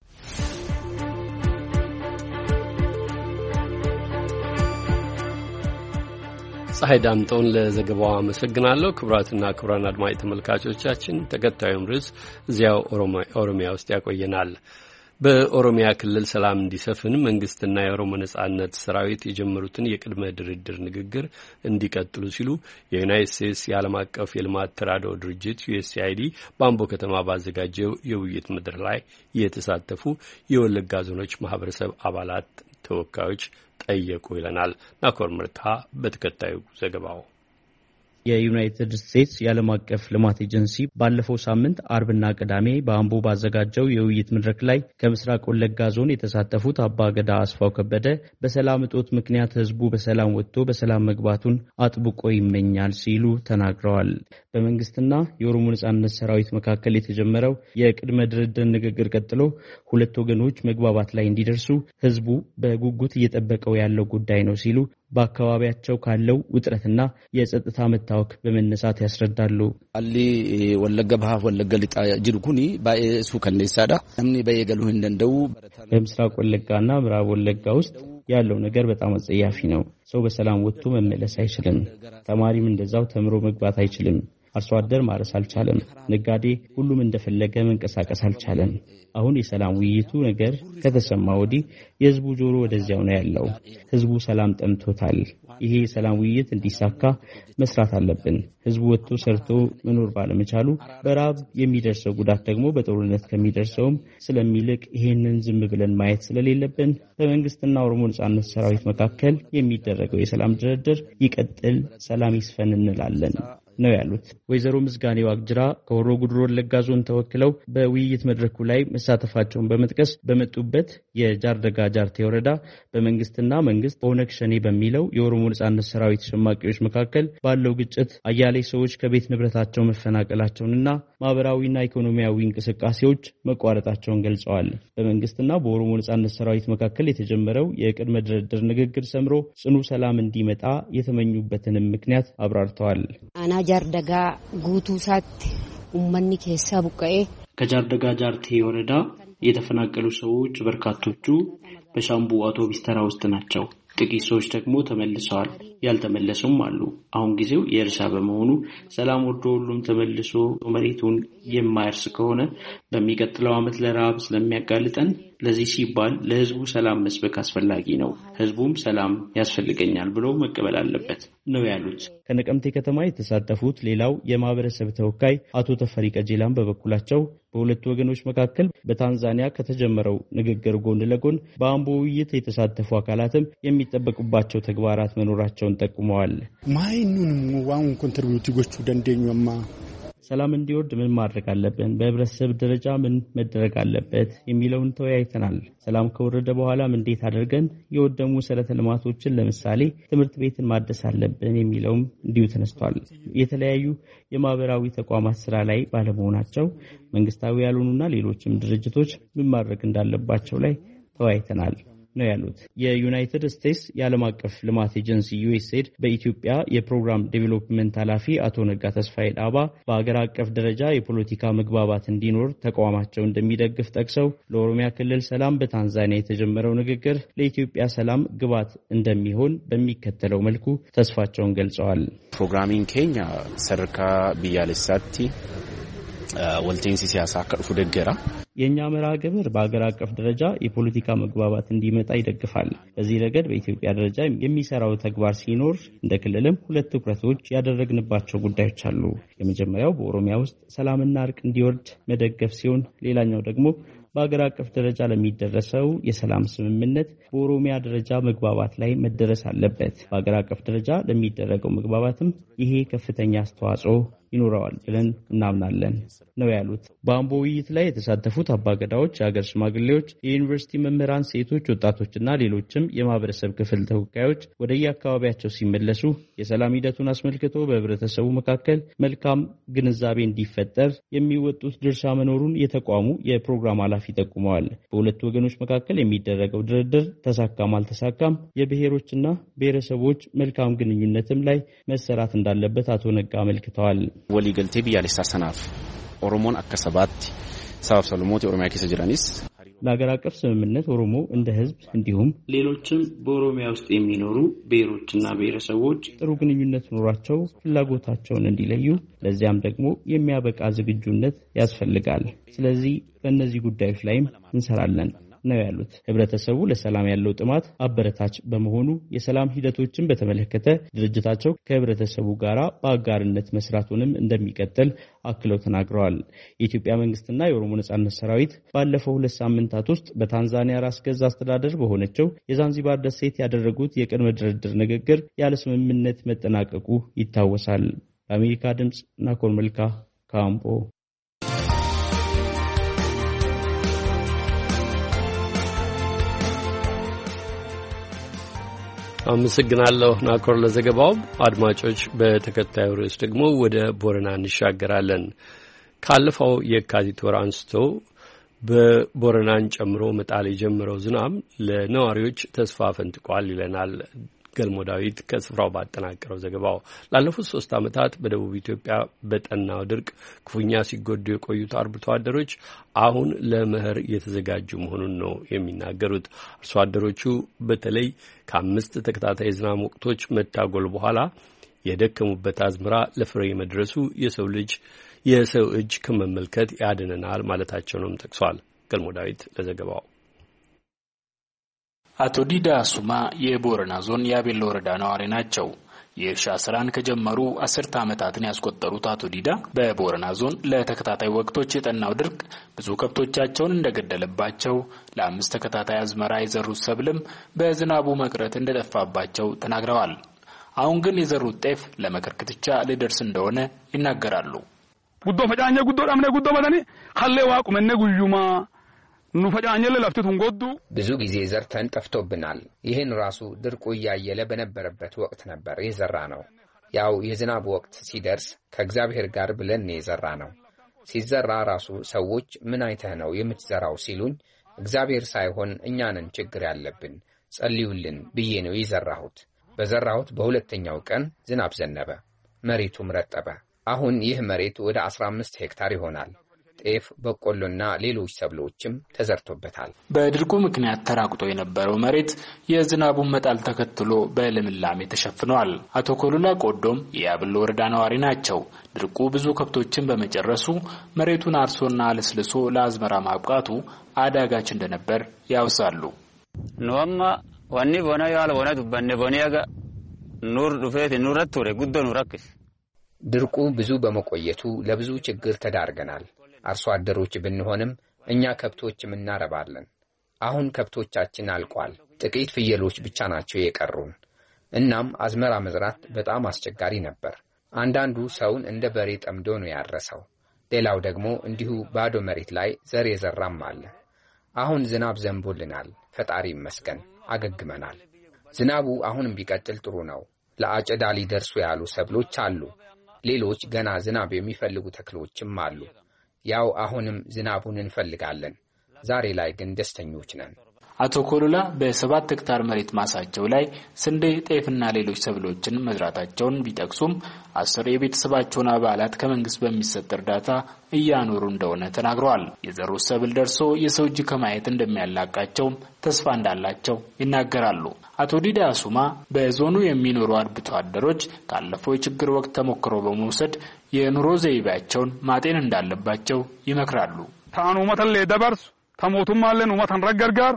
ፀሐይ ዳምጠውን ለዘገባው አመሰግናለሁ። ክቡራትና ክቡራን አድማጭ ተመልካቾቻችን ተከታዩም ርዕስ እዚያው ኦሮሚያ ውስጥ ያቆየናል። በኦሮሚያ ክልል ሰላም እንዲሰፍን መንግስትና የኦሮሞ ነጻነት ሰራዊት የጀመሩትን የቅድመ ድርድር ንግግር እንዲቀጥሉ ሲሉ የዩናይትድ ስቴትስ የዓለም አቀፍ የልማት ተራድኦ ድርጅት USAID በአምቦ ከተማ ባዘጋጀው የውይይት መድረክ ላይ የተሳተፉ የወለጋ ዞኖች ማህበረሰብ አባላት ተወካዮች ጠየቁ ይለናል ናኮር ምርታ በተከታዩ ዘገባው። የዩናይትድ ስቴትስ የዓለም አቀፍ ልማት ኤጀንሲ ባለፈው ሳምንት አርብና ቅዳሜ በአምቦ ባዘጋጀው የውይይት መድረክ ላይ ከምስራቅ ወለጋ ዞን የተሳተፉት አባ ገዳ አስፋው ከበደ በሰላም እጦት ምክንያት ህዝቡ በሰላም ወጥቶ በሰላም መግባቱን አጥብቆ ይመኛል ሲሉ ተናግረዋል። በመንግስትና የኦሮሞ ነጻነት ሰራዊት መካከል የተጀመረው የቅድመ ድርድር ንግግር ቀጥሎ ሁለት ወገኖች መግባባት ላይ እንዲደርሱ ህዝቡ በጉጉት እየጠበቀው ያለው ጉዳይ ነው ሲሉ በአካባቢያቸው ካለው ውጥረትና የጸጥታ መታወክ በመነሳት ያስረዳሉ። አሊ ወለጋ ባህ ወለጋ ሊጣ ጅርኩኒ ባይሱ ከነሳዳ አምኒ በየገሉ እንደው በምስራቅ ወለጋና ምዕራብ ወለጋ ውስጥ ያለው ነገር በጣም አጸያፊ ነው። ሰው በሰላም ወጥቶ መመለስ አይችልም። ተማሪም እንደዛው ተምሮ መግባት አይችልም። አርሶ አደር ማረስ አልቻለም። ነጋዴ ሁሉም እንደፈለገ መንቀሳቀስ አልቻለም። አሁን የሰላም ውይይቱ ነገር ከተሰማ ወዲህ የህዝቡ ጆሮ ወደዚያው ነው ያለው። ህዝቡ ሰላም ጠምቶታል። ይሄ የሰላም ውይይት እንዲሳካ መስራት አለብን። ህዝቡ ወጥቶ ሰርቶ መኖር ባለመቻሉ በራብ የሚደርሰው ጉዳት ደግሞ በጦርነት ከሚደርሰውም ስለሚልቅ ይሄንን ዝም ብለን ማየት ስለሌለብን በመንግስትና ኦሮሞ ነጻነት ሰራዊት መካከል የሚደረገው የሰላም ድርድር ይቀጥል፣ ሰላም ይስፈን እንላለን። ነው ያሉት ወይዘሮ ምስጋኔ ዋቅጅራ ከሆሮ ጉድሩ ወለጋ ዞን ተወክለው በውይይት መድረኩ ላይ መሳተፋቸውን በመጥቀስ በመጡበት የጃርደጋ ጃርቴ ወረዳ በመንግስትና መንግስት ኦነግ ሸኔ በሚለው የኦሮሞ ነጻነት ሰራዊት ሸማቂዎች መካከል ባለው ግጭት አያሌ ሰዎች ከቤት ንብረታቸው መፈናቀላቸውንና ማህበራዊና ኢኮኖሚያዊ እንቅስቃሴዎች መቋረጣቸውን ገልጸዋል። በመንግስትና በኦሮሞ ነጻነት ሰራዊት መካከል የተጀመረው የቅድመ ድርድር ንግግር ሰምሮ ጽኑ ሰላም እንዲመጣ የተመኙበትን ምክንያት አብራርተዋል። አና ጃርደጋ ጉቱ ሳት ኡመኒ ከሳ ቡቀኤ ከጃርደጋ ጃርቴ ወረዳ የተፈናቀሉ ሰዎች በርካቶቹ በሻምቡ አውቶቡስ ተራ ውስጥ ናቸው። ጥቂት ሰዎች ደግሞ ተመልሰዋል። ያልተመለሱም አሉ። አሁን ጊዜው የእርሻ በመሆኑ ሰላም ወርዶ ሁሉም ተመልሶ መሬቱን የማይርስ ከሆነ በሚቀጥለው ዓመት ለረሃብ ስለሚያጋልጠን ለዚህ ሲባል ለህዝቡ ሰላም መስበክ አስፈላጊ ነው። ህዝቡም ሰላም ያስፈልገኛል ብሎ መቀበል አለበት ነው ያሉት። ከነቀምቴ ከተማ የተሳተፉት ሌላው የማህበረሰብ ተወካይ አቶ ተፈሪ ቀጀላም በበኩላቸው በሁለቱ ወገኖች መካከል በታንዛኒያ ከተጀመረው ንግግር ጎን ለጎን በአምቦ ውይይት የተሳተፉ አካላትም የሚጠበቁባቸው ተግባራት መኖራቸውን ጠቁመዋል። ማይኑን ዋን ኮንትሪቢዩት ጎቹ ደንደኛማ ሰላም እንዲወርድ ምን ማድረግ አለብን፣ በህብረተሰብ ደረጃ ምን መደረግ አለበት የሚለውን ተወያይተናል። ሰላም ከወረደ በኋላም እንዴት አድርገን የወደሙ መሰረተ ልማቶችን ለምሳሌ ትምህርት ቤትን ማደስ አለብን የሚለውም እንዲሁ ተነስቷል። የተለያዩ የማህበራዊ ተቋማት ስራ ላይ ባለመሆናቸው መንግስታዊ ያልሆኑና ሌሎችም ድርጅቶች ምን ማድረግ እንዳለባቸው ላይ ተወያይተናል ነው ያሉት። የዩናይትድ ስቴትስ የዓለም አቀፍ ልማት ኤጀንሲ USAID በኢትዮጵያ የፕሮግራም ዴቨሎፕመንት ኃላፊ አቶ ነጋ ተስፋዬ ዳባ በአገር አቀፍ ደረጃ የፖለቲካ መግባባት እንዲኖር ተቋማቸው እንደሚደግፍ ጠቅሰው ለኦሮሚያ ክልል ሰላም በታንዛኒያ የተጀመረው ንግግር ለኢትዮጵያ ሰላም ግባት እንደሚሆን በሚከተለው መልኩ ተስፋቸውን ገልጸዋል። ፕሮግራሚንግ ኬኛ ሰርካ ቢያለሳቲ ወልቴንሲ ሲያሳ ከርፉ ደገራ የኛ መርሃ ግብር በአገር አቀፍ ደረጃ የፖለቲካ መግባባት እንዲመጣ ይደግፋል። በዚህ ረገድ በኢትዮጵያ ደረጃ የሚሰራው ተግባር ሲኖር እንደ ክልልም ሁለት ትኩረቶች ያደረግንባቸው ጉዳዮች አሉ። የመጀመሪያው በኦሮሚያ ውስጥ ሰላምና እርቅ እንዲወርድ መደገፍ ሲሆን ሌላኛው ደግሞ በአገር አቀፍ ደረጃ ለሚደረሰው የሰላም ስምምነት በኦሮሚያ ደረጃ መግባባት ላይ መደረስ አለበት። በአገር አቀፍ ደረጃ ለሚደረገው መግባባትም ይሄ ከፍተኛ አስተዋጽኦ ይኖረዋል ብለን እናምናለን ነው ያሉት። በአምቦ ውይይት ላይ የተሳተፉት አባገዳዎች፣ የሀገር ሽማግሌዎች፣ የዩኒቨርሲቲ መምህራን፣ ሴቶች፣ ወጣቶችና ሌሎችም የማህበረሰብ ክፍል ተወካዮች ወደየአካባቢያቸው ሲመለሱ የሰላም ሂደቱን አስመልክቶ በህብረተሰቡ መካከል መልካም ግንዛቤ እንዲፈጠር የሚወጡት ድርሻ መኖሩን የተቋሙ የፕሮግራም ኃላፊ ጠቁመዋል። በሁለቱ ወገኖች መካከል የሚደረገው ድርድር ተሳካም አልተሳካም የብሔሮችና ብሔረሰቦች መልካም ግንኙነትም ላይ መሰራት እንዳለበት አቶ ነጋ አመልክተዋል። ወሊ ገልቴ ቢያለሳ ሰናፍ ኦሮሞን አከሰባት ሰባብ ሰለሞት ኦሮሚያ ከሰ ጅራኒስ ለሀገር አቀፍ ስምምነት ኦሮሞ እንደ ህዝብ እንዲሁም ሌሎችም በኦሮሚያ ውስጥ የሚኖሩ ብሔሮችና ብሔረሰቦች ጥሩ ግንኙነት ኖሯቸው ፍላጎታቸውን እንዲለዩ ለዚያም ደግሞ የሚያበቃ ዝግጁነት ያስፈልጋል። ስለዚህ በእነዚህ ጉዳዮች ላይም እንሰራለን ነው ያሉት። ህብረተሰቡ ለሰላም ያለው ጥማት አበረታች በመሆኑ የሰላም ሂደቶችን በተመለከተ ድርጅታቸው ከህብረተሰቡ ጋር በአጋርነት መስራቱንም እንደሚቀጥል አክለው ተናግረዋል። የኢትዮጵያ መንግስትና የኦሮሞ ነጻነት ሰራዊት ባለፈው 2 ሳምንታት ውስጥ በታንዛኒያ ራስ ገዝ አስተዳደር በሆነችው የዛንዚባር ደሴት ያደረጉት የቅድመ ድርድር ንግግር ያለ ስምምነት መጠናቀቁ ይታወሳል። ለአሜሪካ ድምጽ ናኮር መልካ ካምፖ። አመሰግናለሁ ናኮር ለዘገባው። አድማጮች በተከታዩ ርዕስ ደግሞ ወደ ቦረና እንሻገራለን። ካለፈው የካቲት ወር አንስቶ በቦረናን ጨምሮ መጣል የጀመረው ዝናብ ለነዋሪዎች ተስፋ ፈንጥቋል ይለናል ገልሞ ዳዊት ከስፍራው ባጠናቀረው ዘገባው። ላለፉት 3 ዓመታት በደቡብ ኢትዮጵያ በጠናው ድርቅ ክፉኛ ሲጎዱ የቆዩት አርብቶ አደሮች አሁን ለመኸር እየተዘጋጁ መሆኑን ነው የሚናገሩት። አርሶ አደሮቹ በተለይ ከ5 ተከታታይ ዝናብ ወቅቶች መታጎል በኋላ የደከሙበት አዝመራ ለፍሬ መድረሱ የሰው እጅ ከመመልከት ያድነናል ማለታቸውንም ጠቅሷል። ገልሞ ዳዊት ለዘገባው። አቶ ዲዳ ሱማ የቦረና ዞን ያቤሎ ወረዳ ነዋሪ ናቸው። የእርሻ ስራን ከጀመሩ 10 ዓመታትን ያስቆጠሩት አቶ ዲዳ በቦረና ዞን ለተከታታይ ወቅቶች የጠናው ድርቅ ብዙ ከብቶቻቸውን እንደገደለባቸው፣ ለ5 ተከታታይ አዝመራ የዘሩት ሰብልም በዝናቡ መቅረት እንደጠፋባቸው ተናግረዋል። አሁን ግን የዘሩት ጤፍ ለመከር ክትቻ ሊደርስ እንደሆነ ይናገራሉ። ጉዶ ፈጫኘ ጉዶ ዳምነ ጉዶ መዳኒ ኸሌ ዋቁመነ ጉዩማ ኑፈጫኘለ ለፍቱን ጎዱ ብዙ ጊዜ ዘርተን ጠፍቶብናል። ይሄን ራሱ ድርቁ ያየለ በነበረበት ወቅት ነበር የዘራ ነው። ያው የዝናብ ወቅት ሲደርስ ከእግዚአብሔር ጋር ብለን የዘራ ነው። ሲዘራ ራሱ ሰዎች ምን አይተህ ነው የምትዘራው ሲሉኝ እግዚአብሔር ሳይሆን እኛንን ችግር ያለብን ጸልዩልን ብዬ ነው የዘራሁት። በዘራሁት በሁለተኛው ቀን ዝናብ ዘነበ፣ መሬቱም ረጠበ። አሁን ይህ መሬት ወደ 15 ሄክታር ይሆናል። ጤፍ፣ በቆሎና ሌሎች ሰብሎችም ተዘርቶበታል። በድርቁ ምክንያት ተራቁቶ የነበረው መሬት የዝናቡን መጣል ተከትሎ በልምላሜ ተሸፍኗል። አቶ ኮሉላ ቆዶም የያቤሎ ወረዳ ነዋሪ ናቸው። ድርቁ ብዙ ከብቶችን በመጨረሱ መሬቱን አርሶና አለስልሶ ለአዝመራ ማብቃቱ አዳጋች እንደነበር ያውሳሉ። ኖማ ዋኒ ቦና ያለ ቦና ዱባነ ቦኒያጋ ኑር ዱፌት ኑረት ወረ ጉዶ ኑራክስ ድርቁ ብዙ በመቆየቱ ለብዙ ችግር ተዳርገናል። አርሶ አደሮች ብንሆንም እኛ ከብቶችም እናረባለን። አሁን ከብቶቻችን አልቋል። ጥቂት ፍየሎች ብቻ ናቸው የቀሩን። እናም አዝመራ መዝራት በጣም አስቸጋሪ ነበር። አንዳንዱ ሰውን እንደ በሬ ጠምዶ ነው ያረሰው። ሌላው ደግሞ እንዲሁ ባዶ መሬት ላይ ዘር የዘራም አለ። አሁን ዝናብ ዘንቦልናል። ፈጣሪ ይመስገን አገግመናል። ዝናቡ አሁንም ቢቀጥል ጥሩ ነው። ለአጨዳ ሊደርሱ ያሉ ሰብሎች አሉ። ሌሎች ገና ዝናብ የሚፈልጉ ተክሎችም አሉ። ያው አሁንም ዝናቡን እንፈልጋለን። ዛሬ ላይ ግን ደስተኞች ነን። አቶ ኮሉላ በ7 ሄክታር መሬት ማሳቸው ላይ ስንዴ፣ ጤፍና ሌሎች ሰብሎችን መዝራታቸውን ቢጠቅሱም 10 የቤተሰባቸውን አባላት ከመንግስት በሚሰጥ እርዳታ እያኖሩ እንደሆነ ተናግረዋል። የዘሩት ሰብል ደርሶ የሰው እጅ ከማየት እንደሚያላቃቸው ተስፋ እንዳላቸው ይናገራሉ። አቶ ዲዳ አሱማ በዞኑ የሚኖሩ አርብቶ አደሮች ካለፈው የችግር ወቅት ተሞክሮ በመውሰድ የኑሮ ዘይቤያቸውን ማጤን እንዳለባቸው ይመክራሉ። ታኑ መተለ ደበርስ ተሞቱማለን ወመተን ረገርጋር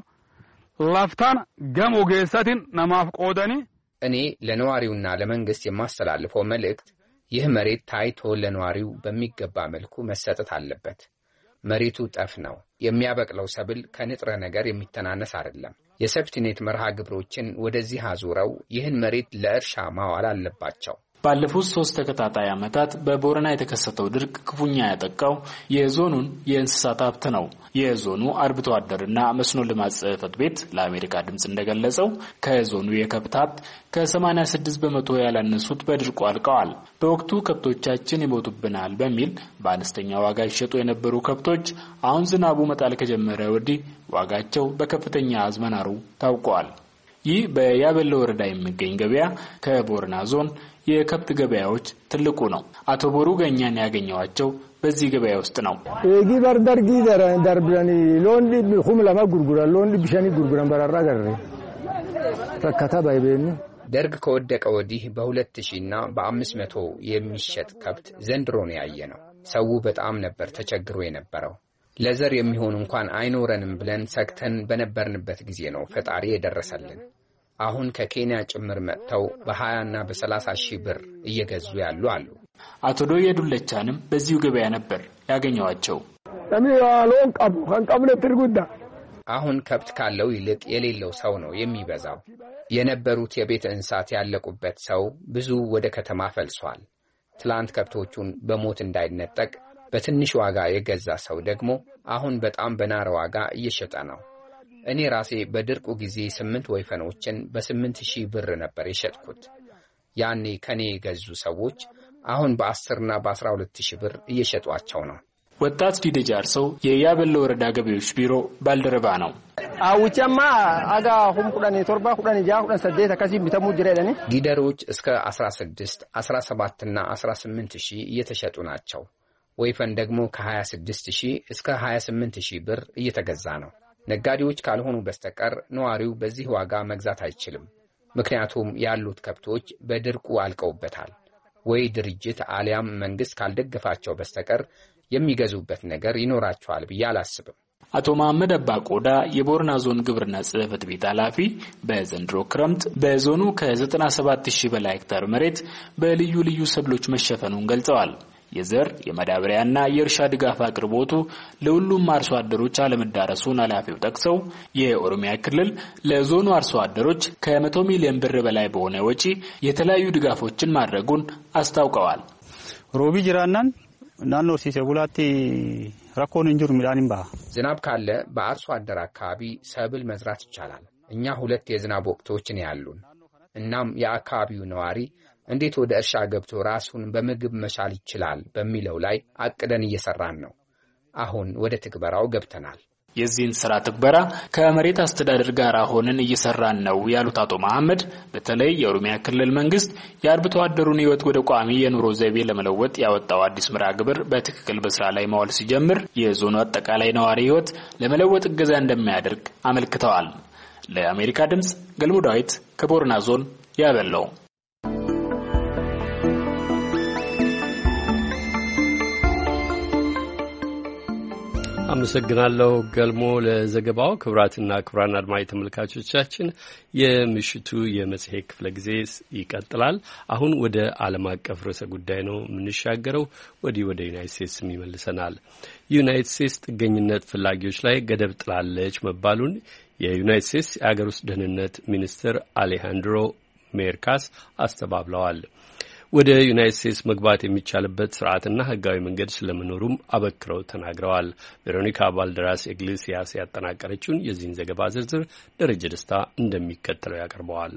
ላፍታን ገም ኦጌሳቲን ነማፍ ቆደኒ እኔ ለነዋሪውና ለመንግስት የማስተላልፈው መልእክት ይህ መሬት ታይቶ ለነዋሪው በሚገባ መልኩ መሰጠት አለበት። መሬቱ ጠፍ ነው። የሚያበቅለው ሰብል ከንጥረ ነገር የሚተናነስ አይደለም። የሰብቲኔት መርሃ ግብሮችን ወደዚህ አዙረው ይህን መሬት ለእርሻ ማዋል አለባቸው። ባለፉት 3 ተከታታይ ዓመታት በቦረና የተከሰተው ድርቅ ክፉኛ ያጠቃው የዞኑን የእንስሳት ሀብት ነው። የዞኑ አርብቶ አደርና መስኖ ልማት ጽሕፈት ቤት ለአሜሪካ ድምጽ እንደገለጸው ከዞኑ የከብት ሀብት ከ86% ያላነሱት በድርቁ አልቀዋል። በወቅቱ ከብቶቻችን ይሞቱብናል በሚል በአነስተኛ ዋጋ ይሸጡ የነበሩ ከብቶች አሁን ዝናቡ መጣል ከጀመረ ወዲህ ዋጋቸው በከፍተኛ አዝመናሩ ታውቋል። ይህ በያቤሎ ወረዳ የሚገኝ ገበያ ከቦረና ዞን የከብት ገበያዎች ትልቁ ነው። አቶ ቦሩ ገኛን ያገኘዋቸው በዚህ ገበያ ውስጥ ነው። ጊበር ደርጊ ደርብራኒ ሎንዲ ሁምላማ ጉርጉራ ሎንዲ ቢሻኒ ጉርጉራን በራራ ገረ ተከታ ባይቤኒ ደርግ ከወደቀ ወዲህ በ2000 እና በ500 የሚሸጥ ከብት ዘንድሮ ነው ያየነው። ሰው በጣም ነበር ተቸግሮ የነበረው። ለዘር የሚሆን እንኳን አይኖረንም ብለን ሰክተን በነበርንበት ጊዜ ነው ፈጣሪ የደረሰልን። አሁን ከኬንያ ጭምር መጥተው በ20 እና በ30 ሺህ ብር እየገዙ ያሉ አሉ። አቶ ዶዬ ዱለቻንም በዚሁ ገበያ ነበር ያገኘዋቸው። ለሚያሎን ቀቡ ከንቀብለ ትርጉዳ አሁን ከብት ካለው ይልቅ የሌለው ሰው ነው የሚበዛው። የነበሩት የቤት እንስሳት ያለቁበት ሰው ብዙ ወደ ከተማ ፈልሷል። ትላንት ከብቶቹን በሞት እንዳይነጠቅ በትንሽ ዋጋ የገዛ ሰው ደግሞ አሁን በጣም በናረ ዋጋ እየሸጠ ነው። እኔ ራሴ በድርቁ ጊዜ 8 ወይፈኖችን በ8000 ብር ነበር የሸጥኩት። ያኔ ከኔ የገዙ ሰዎች አሁን በ10 እና በ12000 ብር እየሸጧቸው ነው። ወጣት ዲደጃርሰው የያቤሎ ወረዳ ገበያዎች ቢሮ ባልደረባ ነው። አውጨማ አጋ ሁምቁዳን የቶርባ ሁዳን ጃ ሁዳን ሰደተ ከሲ ቢተሙ ጅሬለኒ ጊደሮች እስከ 16፣ 17 እና 18000 እየተሸጡ ናቸው። ወይፈን ደግሞ ከ26000 እስከ 28000 ብር እየተገዛ ነው። ነጋዴዎች ካልሆኑ በስተቀር ነዋሪው በዚህ ዋጋ መግዛት አይችልም። ምክንያቱም ያሉት ከብቶች በድርቁ አልቀውበታል። ወይ ድርጅት አሊያም መንግስት ካልደገፋቸው በስተቀር የሚገዙበት ነገር ይኖራቸዋል ብዬ አላስብም። አቶ መሐመድ አባቆዳ የቦረና ዞን ግብርና ጽሕፈት ቤት ኃላፊ በዘንድሮ ክረምት በዞኑ ከ97000 በላይ ሄክታር መሬት በልዩ ልዩ ሰብሎች መሸፈኑን ገልጸዋል። የዘር የማዳበሪያና የእርሻ ድጋፍ አቅርቦቱ ለሁሉም አርሶ አደሮች አለመዳረሱን ኃላፊው ጠቅሰው የኦሮሚያ ክልል ለዞኑ አርሶ አደሮች ከ100 ሚሊዮን ብር በላይ በሆነ ወጪ የተለያዩ ድጋፎችን ማድረጉን አስታውቀዋል። ሮቢ ጅራናን ናኖ ሲሴ ቡላቲ ራኮን እንጁር ሚዳኒምባ ዝናብ ካለ በአርሶ አደር አካባቢ ሰብል መዝራት ይቻላል። እኛ 2 የዝናብ ወቅቶችን ያሉን። እናም የአካባቢው ነዋሪ እንዴት ወደ እርሻ ገብቶ ራሱን በምግብ መቻል ይችላል በሚለው ላይ አቅደን እየሰራን ነው። አሁን ወደ ትግበራው ገብተናል። የዚህን ስራ ትግበራ ከመሬት አስተዳደር ጋር ሆነን እየሰራን ነው ያሉት አቶ መሐመድ በተለይ የኦሮሚያ ክልል መንግስት የአርብቶ አደሩን ህይወት ወደ ቋሚ የኑሮ ዘይቤ ለመለወጥ ያወጣው አዲስ ምራ ግብር በትክክል በስራ ላይ ማዋል ሲጀምር የዞኑ አጠቃላይ ነዋሪ ህይወት ለመለወጥ እገዛ እንደሚያደርግ አመልክተዋል። ለአሜሪካ ድምጽ ገልሙ ዳዊት ከቦረና ዞን ያበለው። አመሰግናለሁ ገልሞ ለዘገባው። ክብራትና ክብራን አድማጭ ተመልካቾቻችን የምሽቱ የመጽሔት ክፍለ ጊዜ ይቀጥላል። አሁን ወደ ዓለም አቀፍ ርዕሰ ጉዳይ ነው የምንሻገረው። ወደ ዩናይትድ ስቴትስ ይመልሰናል። ዩናይትድ ስቴትስ ጥገኝነት ፈላጊዎች ላይ ገደብ ጥላለች መባሉን የዩናይትድ ስቴትስ የአገር ውስጥ ደህንነት ሚኒስትር አሌሃንድሮ ሜርካስ አስተባብለዋል። ወደ ዩናይትድ ስቴትስ መግባት የሚቻልበት ስርዓትና ህጋዊ መንገድ ስለመኖሩም አበክረው ተናግረዋል። ቬሮኒካ ባልደራስ ኢግሌሲያስ ያጠናቀረችውን የዚህን ዘገባ ዝርዝር ደረጀ ደስታ እንደሚከተለው ያቀርበዋል።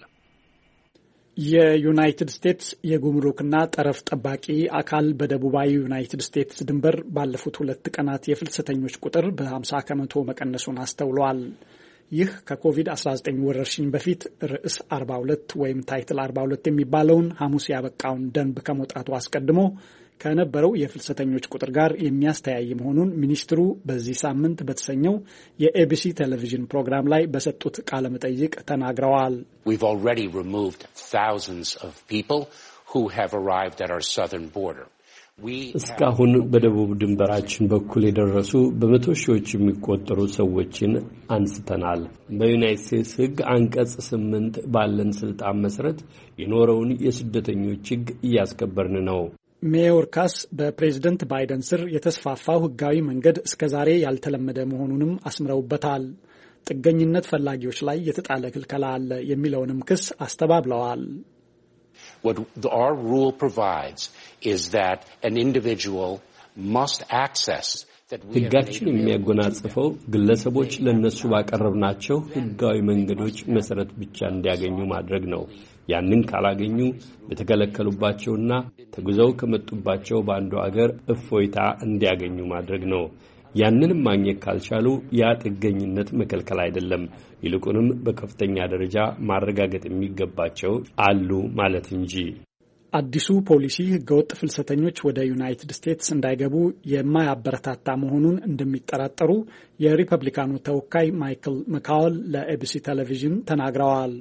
የዩናይትድ ስቴትስ የጉምሩክና ጠረፍ ጠባቂ አካል በደቡባዊ ዩናይትድ ስቴትስ ድንበር ባለፉት 2 ቀናት የፍልሰተኞች ቁጥር በ50 ከመቶ መቀነሱን አስተውሏል። ይህ ከኮቪድ-19 ወረርሽኝ በፊት ርዕስ 42 ወይም ታይትል 42 የሚባለውን ሐሙስ ያበቃውን ደንብ ከመውጣቱ አስቀድሞ ከነበረው የፍልሰተኞች ቁጥር ጋር የሚያስተያይ መሆኑን ሚኒስትሩ በዚህ ሳምንት በተሰኘው የኤቢሲ ቴሌቪዥን ፕሮግራም ላይ በሰጡት ቃለ መጠይቅ ተናግረዋል። We've already removed thousands of people who have arrived at our southern border. እስካሁን በደቡብ ድንበራችን በኩል የደረሱ በመቶ ሺዎች የሚቆጠሩ ሰዎችን አንስተናል። በዩናይትድ ስቴትስ ሕግ አንቀጽ 8 ባለን ስልጣን መሰረት የኖረውን የስደተኞች ሕግ እያስከበርን ነው። ሜዮርካስ በፕሬዝደንት ባይደን ስር የተስፋፋው ሕጋዊ መንገድ እስከዛሬ ያልተለመደ መሆኑንም አስምረውበታል። ጥገኝነት ፈላጊዎች ላይ የተጣለ ክልከላ አለ የሚለውንም ክስ አስተባብለዋል። What our rule provides is that an individual must access ሕጋችን የሚያጎናጽፈው ግለሰቦች ለነሱ ባቀረብናቸው ሕጋዊ መንገዶች መሰረት ብቻ እንዲያገኙ ማድረግ ነው። ያንን ካላገኙ በተከለከሉባቸውና ተጉዘው ከመጡባቸው በአንዱ አገር እፎይታ እንዲያገኙ ማድረግ ነው። ያንንም ማግኘት ካልቻሉ ያ ጥገኝነት መከልከል አይደለም፣ ይልቁንም በከፍተኛ ደረጃ ማረጋገጥ የሚገባቸው አሉ ማለት እንጂ። አዲሱ ፖሊሲ ህገወጥ ፍልሰተኞች ወደ ዩናይትድ ስቴትስ እንዳይገቡ የማያበረታታ መሆኑን እንደሚጠራጠሩ የሪፐብሊካኑ ተወካይ ማይክል መካወል ለኤቢሲ ቴሌቪዥን ተናግረዋል።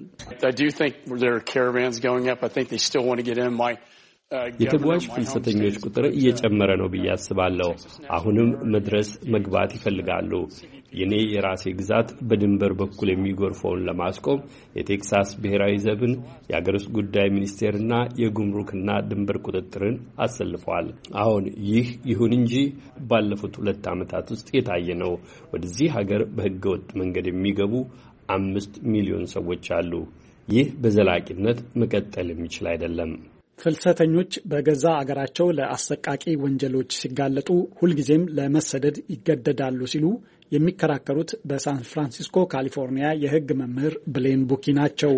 የተጓዥ ፍልሰተኞች ቁጥር እየጨመረ ነው ብዬ አስባለሁ። አሁንም መግባት ይፈልጋሉ። የኔ የራሴ ግዛት በድንበር በኩል የሚጎርፈውን ለማስቆም የቴክሳስ ብሔራዊ ዘብን፣ የአገር ውስጥ ጉዳይ ሚኒስቴርና የጉምሩክና ድንበር ቁጥጥርን አሰልፈዋል። አሁን ይህ ይሁን እንጂ ባለፉት 2 ዓመታት ውስጥ የታየ ነው። ወደዚህ ሀገር በህገወጥ መንገድ የሚገቡ 5 ሚሊዮን ሰዎች አሉ። ይህ በዘላቂነት መቀጠል የሚችል አይደለም። ፍልሰተኞች በገዛ አገራቸው ለአሰቃቂ ወንጀሎች ሲጋለጡ ሁልጊዜም ለመሰደድ ይገደዳሉ ሲሉ የሚከራከሩት በሳን ፍራንሲስኮ ካሊፎርኒያ የህግ መምህር ብሌን ቡኪ ናቸው።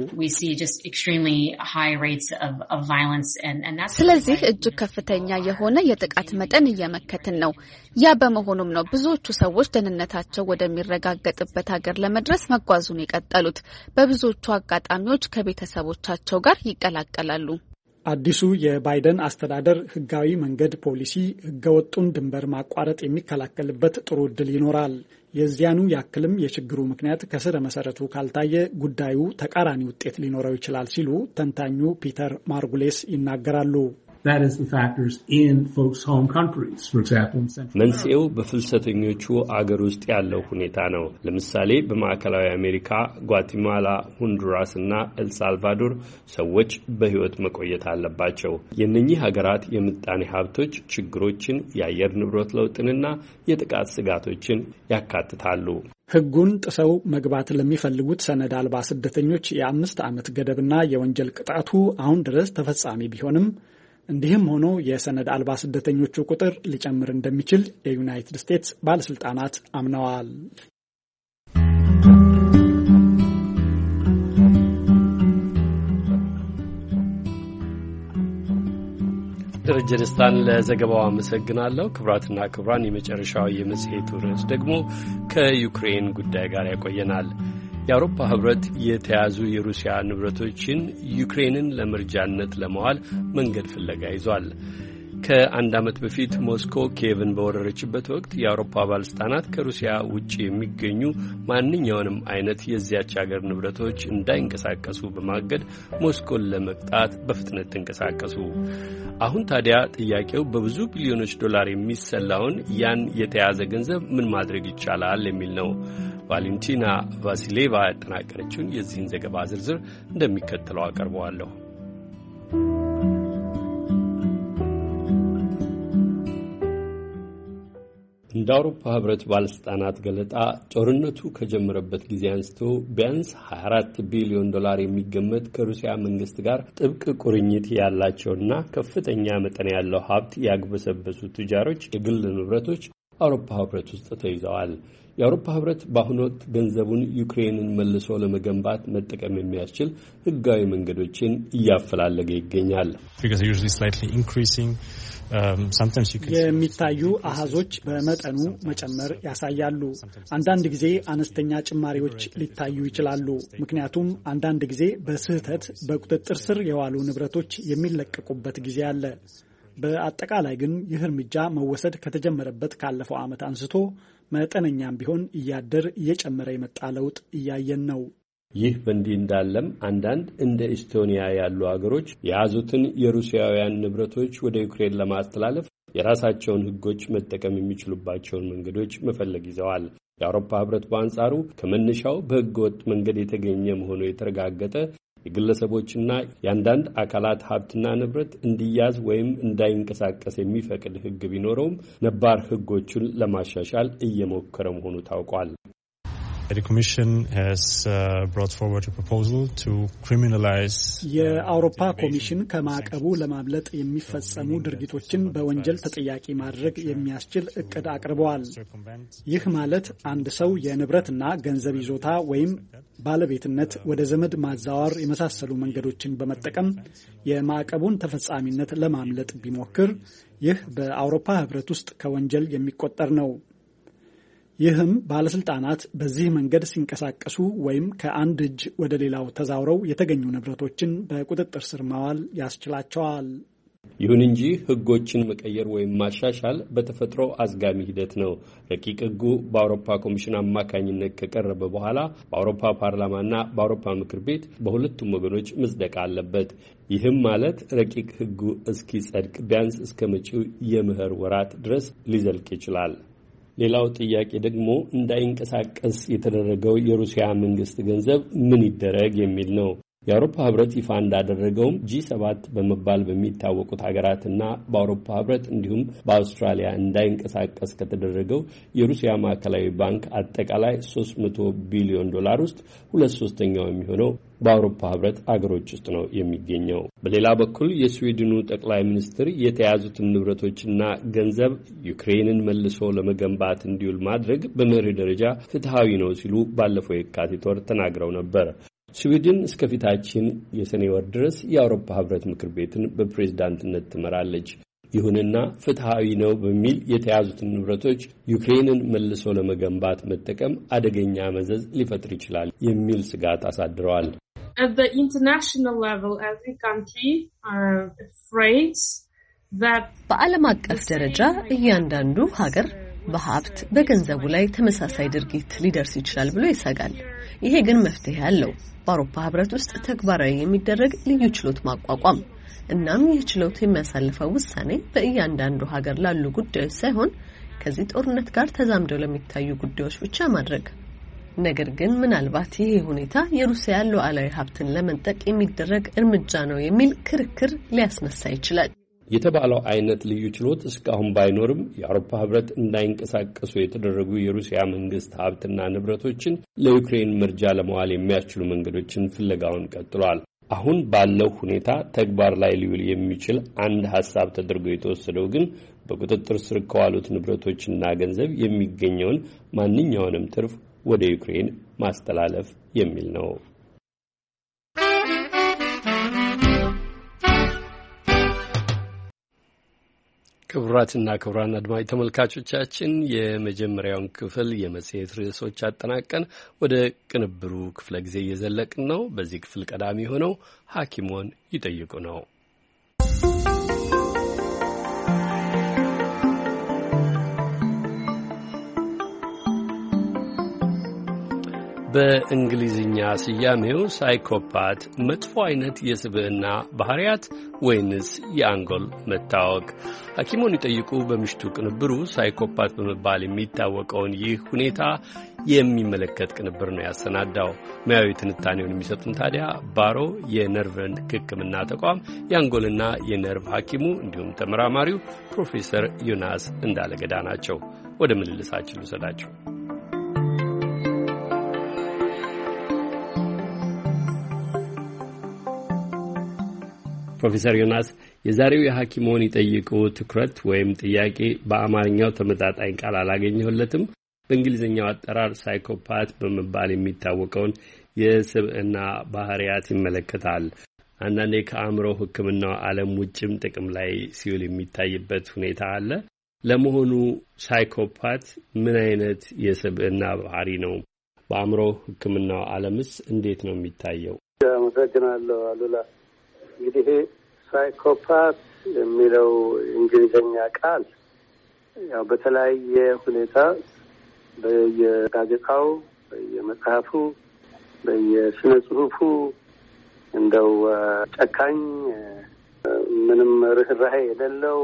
ስለዚህ እጅግ ከፍተኛ የሆነ የጥቃት መጠን እየመከትን ነው። ያ በመሆኑም ነው ብዙዎቹ ሰዎች ደህንነታቸው ወደሚረጋገጥበት ሀገር ለመድረስ መጓዙን የቀጠሉት። በብዙዎቹ አጋጣሚዎች ከቤተሰቦቻቸው ጋር ይቀላቀላሉ። አዲሱ የባይደን አስተዳደር ህጋዊ መንገድ ፖሊሲ ህገወጡን ድንበር ማቋረጥ የሚከላከልበት ጥሩ ዕድል ይኖራል። የዚያኑ ያክልም የችግሩ ምክንያት ከስረ መሰረቱ ካልታየ ጉዳዩ ተቃራኒ ውጤት ሊኖረው ይችላል ሲሉ ተንታኙ ፒተር ማርጉሌስ ይናገራሉ። That is the factors in folks' home countries, for example. መንስኤው በፍልሰተኞቹ አገር ውስጥ ያለው ሁኔታ ነው። ለምሳሌ በማዕከላዊ አሜሪካ፣ ጓቲማላ፣ ሆንዱራስ እና ኤልሳልቫዶር ሰዎች በሕይወት መቆየት አለባቸው። የእነኚህ ሀገራት የምጣኔ ሀብቶች ችግሮችን፣ የአየር ንብረት ለውጥንና የጥቃት ስጋቶችን ያካትታሉ። ሕጉን ጥሰው መግባት ለሚፈልጉት ሰነድ አልባ ስደተኞች የ5 ዓመት ገደብና የወንጀል ቅጣቱ አሁን ድረስ ተፈጻሚ ቢሆንም እንዲህም ሆኖ የሰነድ አልባ ስደተኞቹ ቁጥር ሊጨምር እንደሚችል የዩናይትድ ስቴትስ ባለስልጣናት አምነዋል። ደረጀ ደስታን ለዘገባው አመሰግናለሁ። ክቡራትና ክቡራን፣ የመጨረሻው የመጽሔቱ ርዕስ ደግሞ ከዩክሬን ጉዳይ ጋር ያቆየናል። የአውሮፓ ህብረት የተያዙ የሩሲያ ንብረቶችን ዩክሬንን ለመርጃነት ለማዋል መንገድ ፍለጋ ይዟል። ከአንድ ዓመት በፊት ሞስኮ ኪየቭን በወረረችበት ወቅት የአውሮፓ ባለስልጣናት ከሩሲያ ውጭ የሚገኙ ማንኛውንም አይነት የዚያች ሀገር ንብረቶች እንዳይንቀሳቀሱ በማገድ ሞስኮን ለመቅጣት በፍጥነት ተንቀሳቀሱ። አሁን ታዲያ ጥያቄው በብዙ ቢሊዮኖች ዶላር የሚሰላውን ያን የተያዘ ገንዘብ ምን ማድረግ ይቻላል የሚል ነው። ቫሌንቲና ቫሲሌቫ ያጠናቀረችውን የዚህን ዘገባ ዝርዝር እንደሚከተለው አቀርበዋለሁ። እንደ አውሮፓ ህብረት ባለስልጣናት ገለጣ ጦርነቱ ከጀመረበት ጊዜ አንስቶ ቢያንስ 24 ቢሊዮን ዶላር የሚገመት ከሩሲያ መንግስት ጋር ጥብቅ ቁርኝት ያላቸውና ከፍተኛ መጠን ያለው ሀብት ያግበሰበሱ ቱጃሮች የግል ንብረቶች አውሮፓ ህብረት ውስጥ ተይዘዋል። የአውሮፓ ህብረት በአሁኑ ወቅት ገንዘቡን ዩክሬንን መልሶ ለመገንባት መጠቀም የሚያስችል ህጋዊ መንገዶችን እያፈላለገ ይገኛል። የሚታዩ አሃዞች በመጠኑ መጨመር ያሳያሉ። አንዳንድ ጊዜ አነስተኛ ጭማሪዎች ሊታዩ ይችላሉ። ምክንያቱም አንዳንድ ጊዜ በስህተት በቁጥጥር ስር የዋሉ ንብረቶች የሚለቀቁበት ጊዜ አለ። በአጠቃላይ ግን ይህ እርምጃ መወሰድ ከተጀመረበት ካለፈው ዓመት አንስቶ መጠነኛም ቢሆን እያደር እየጨመረ የመጣ ለውጥ እያየን ነው። ይህ በእንዲህ እንዳለም አንዳንድ እንደ ኢስቶኒያ ያሉ አገሮች የያዙትን የሩሲያውያን ንብረቶች ወደ ዩክሬን ለማስተላለፍ የራሳቸውን ህጎች መጠቀም የሚችሉባቸውን መንገዶች መፈለግ ይዘዋል። የአውሮፓ ህብረት በአንጻሩ ከመነሻው በህገወጥ መንገድ የተገኘ መሆኑ የተረጋገጠ የግለሰቦችና የአንዳንድ አካላት ሀብትና ንብረት እንዲያዝ ወይም እንዳይንቀሳቀስ የሚፈቅድ ህግ ቢኖረውም ነባር ህጎቹን ለማሻሻል እየሞከረ መሆኑ ታውቋል። የአውሮፓ ኮሚሽን ከማዕቀቡ ለማምለጥ የሚፈጸሙ ድርጊቶችን በወንጀል ተጠያቂ ማድረግ የሚያስችል እቅድ አቅርበዋል። ይህ ማለት አንድ ሰው የንብረትና ገንዘብ ይዞታ ወይም ባለቤትነት ወደ ዘመድ ማዛወር የመሳሰሉ መንገዶችን በመጠቀም የማዕቀቡን ተፈጻሚነት ለማምለጥ ቢሞክር ይህ በአውሮፓ ህብረት ውስጥ ከወንጀል የሚቆጠር ነው። ይህም ባለስልጣናት በዚህ መንገድ ሲንቀሳቀሱ ወይም ከአንድ እጅ ወደ ሌላው ተዛውረው የተገኙ ንብረቶችን በቁጥጥር ስር ማዋል ያስችላቸዋል። ይሁን እንጂ ህጎችን መቀየር ወይም ማሻሻል በተፈጥሮ አዝጋሚ ሂደት ነው። ረቂቅ ህጉ በአውሮፓ ኮሚሽን አማካኝነት ከቀረበ በኋላ በአውሮፓ ፓርላማና በአውሮፓ ምክር ቤት በሁለቱም ወገኖች መጽደቅ አለበት። ይህም ማለት ረቂቅ ህጉ እስኪጸድቅ ቢያንስ እስከ መጪው የምህር ወራት ድረስ ሊዘልቅ ይችላል። ሌላው ጥያቄ ደግሞ እንዳይንቀሳቀስ የተደረገው የሩሲያ መንግስት ገንዘብ ምን ይደረግ የሚል ነው። የአውሮፓ ህብረት ይፋ እንዳደረገውም G7 በመባል በሚታወቁት ሀገራትና በአውሮፓ ህብረት እንዲሁም በአውስትራሊያ እንዳይንቀሳቀስ ከተደረገው የሩሲያ ማዕከላዊ ባንክ አጠቃላይ 300 ቢሊዮን ዶላር ውስጥ 2/3 የሚሆነው በአውሮፓ ህብረት አገሮች ውስጥ ነው የሚገኘው። በሌላ በኩል የስዊድኑ ጠቅላይ ሚኒስትር የተያዙትን ንብረቶችና ገንዘብ ዩክሬንን መልሶ ለመገንባት እንዲውል ማድረግ በመርህ ደረጃ ፍትሃዊ ነው ሲሉ ባለፈው የካቲት ወር ተናግረው ነበር። ስዊድን እስከፊታችን የሰኔ ወር ድረስ የአውሮፓ ህብረት ምክር ቤትን በፕሬዝዳንትነት ትመራለች። ይሁንና ፍትሃዊ ነው በሚል የተያዙትን ንብረቶች ዩክሬንን መልሶ ለመገንባት መጠቀም አደገኛ መዘዝ ሊፈጥር ይችላል የሚል ስጋት አሳድረዋል። At the international level, every country are afraid that በዓለም አቀፍ ደረጃ እያንዳንዱ ሀገር በሀብት በገንዘቡ ላይ ተመሳሳይ ድርጊት ሊደርስ ይችላል ብሎ ይሰጋል። ይሄ ግን መፍትሄ ያለው በአውሮፓ ህብረት ውስጥ ተግባራዊ የሚደረግ ልዩ ችሎት ማቋቋም። እናም ይህ ችሎት የሚያሳልፈው ውሳኔ በእያንዳንዱ ሀገር ላሉ ጉዳዮች ሳይሆን ከዚህ ጦርነት ጋር ተዛምደው ለሚታዩ ጉዳዮች ብቻ ማድረግ። ነገር ግን ምናልባት ይሄ ሁኔታ የሩሲያ ሉዓላዊ ሀብትን ለመንጠቅ የሚደረግ እርምጃ ነው የሚል ክርክር ሊያስነሳ ይችላል። የተባለው አይነት ልዩ ችሎት እስካሁን ባይኖርም የአውሮፓ ህብረት እንዳይንቀሳቀሱ የተደረጉ የሩሲያ መንግስት ሀብትና ንብረቶችን ለዩክሬን መርጃ ለመዋል የሚያስችሉ መንገዶችን ፍለጋውን ቀጥሏል። አሁን ባለው ሁኔታ ተግባር ላይ ሊውል የሚችል አንድ ሐሳብ ተደርጎ የተወሰደው ግን በቁጥጥር ስር ከዋሉት ንብረቶችና ገንዘብ የሚገኘውን ማንኛውንም ትርፍ ወደ ዩክሬን ማስተላለፍ የሚል ነው። ክቡራትና ክቡራን አድማጭ ተመልካቾቻችን የመጀመሪያውን ክፍል የመጽሔት ርዕሶች አጠናቀን ወደ ቅንብሩ ክፍለ ጊዜ እየዘለቅን ነው። በዚህ ክፍል ቀዳሚ ሆነው ሐኪሞን ይጠይቁ ነው። በእንግሊዝኛ ስያሜው ሳይኮፓት መጥፎ አይነት የስብዕና ባህሪያት ወይንስ የአንጎል መታወክ? ሐኪሙን ይጠይቁ በምሽቱ ቅንብሩ ሳይኮፓት በመባል የሚታወቀውን ይህ ሁኔታ የሚመለከት ቅንብር ነው ያሰናዳው። ሙያዊ ትንታኔውን የሚሰጡን ታዲያ ባሮ የነርቭ ሕክምና ተቋም የአንጎልና የነርቭ ሐኪሙ እንዲሁም ተመራማሪው ፕሮፌሰር ዮናስ እንዳለገዳ ናቸው። ወደ ምልልሳችን ልውሰዳቸው። ፕሮፌሰር ዮናስ የዛሬው የሐኪሞን ይጠይቁ ትኩረት ወይም ጥያቄ በአማርኛው ተመጣጣኝ ቃል አላገኘሁለትም። በእንግሊዝኛው አጠራር ሳይኮፓት በመባል የሚታወቀውን የስብዕና ባህሪያት ይመለከታል። አንዳንዴ ከአእምሮ ሕክምናው ዓለም ውጭም ጥቅም ላይ ሲውል የሚታይበት ሁኔታ አለ። ለመሆኑ ሳይኮፓት ምን አይነት የስብዕና ባህሪ ነው? በአእምሮ ሕክምናው ዓለምስ እንዴት ነው የሚታየው? አመሰግናለሁ አሉላ። እንግዲህ ሳይኮፓት የሚለው እንግሊዝኛ ቃል ያው በተለያየ ሁኔታ በየጋዜጣው፣ በየመጽሐፉ፣ በየስነ ጽሁፉ እንደው ጨካኝ፣ ምንም ርህራሄ የሌለው፣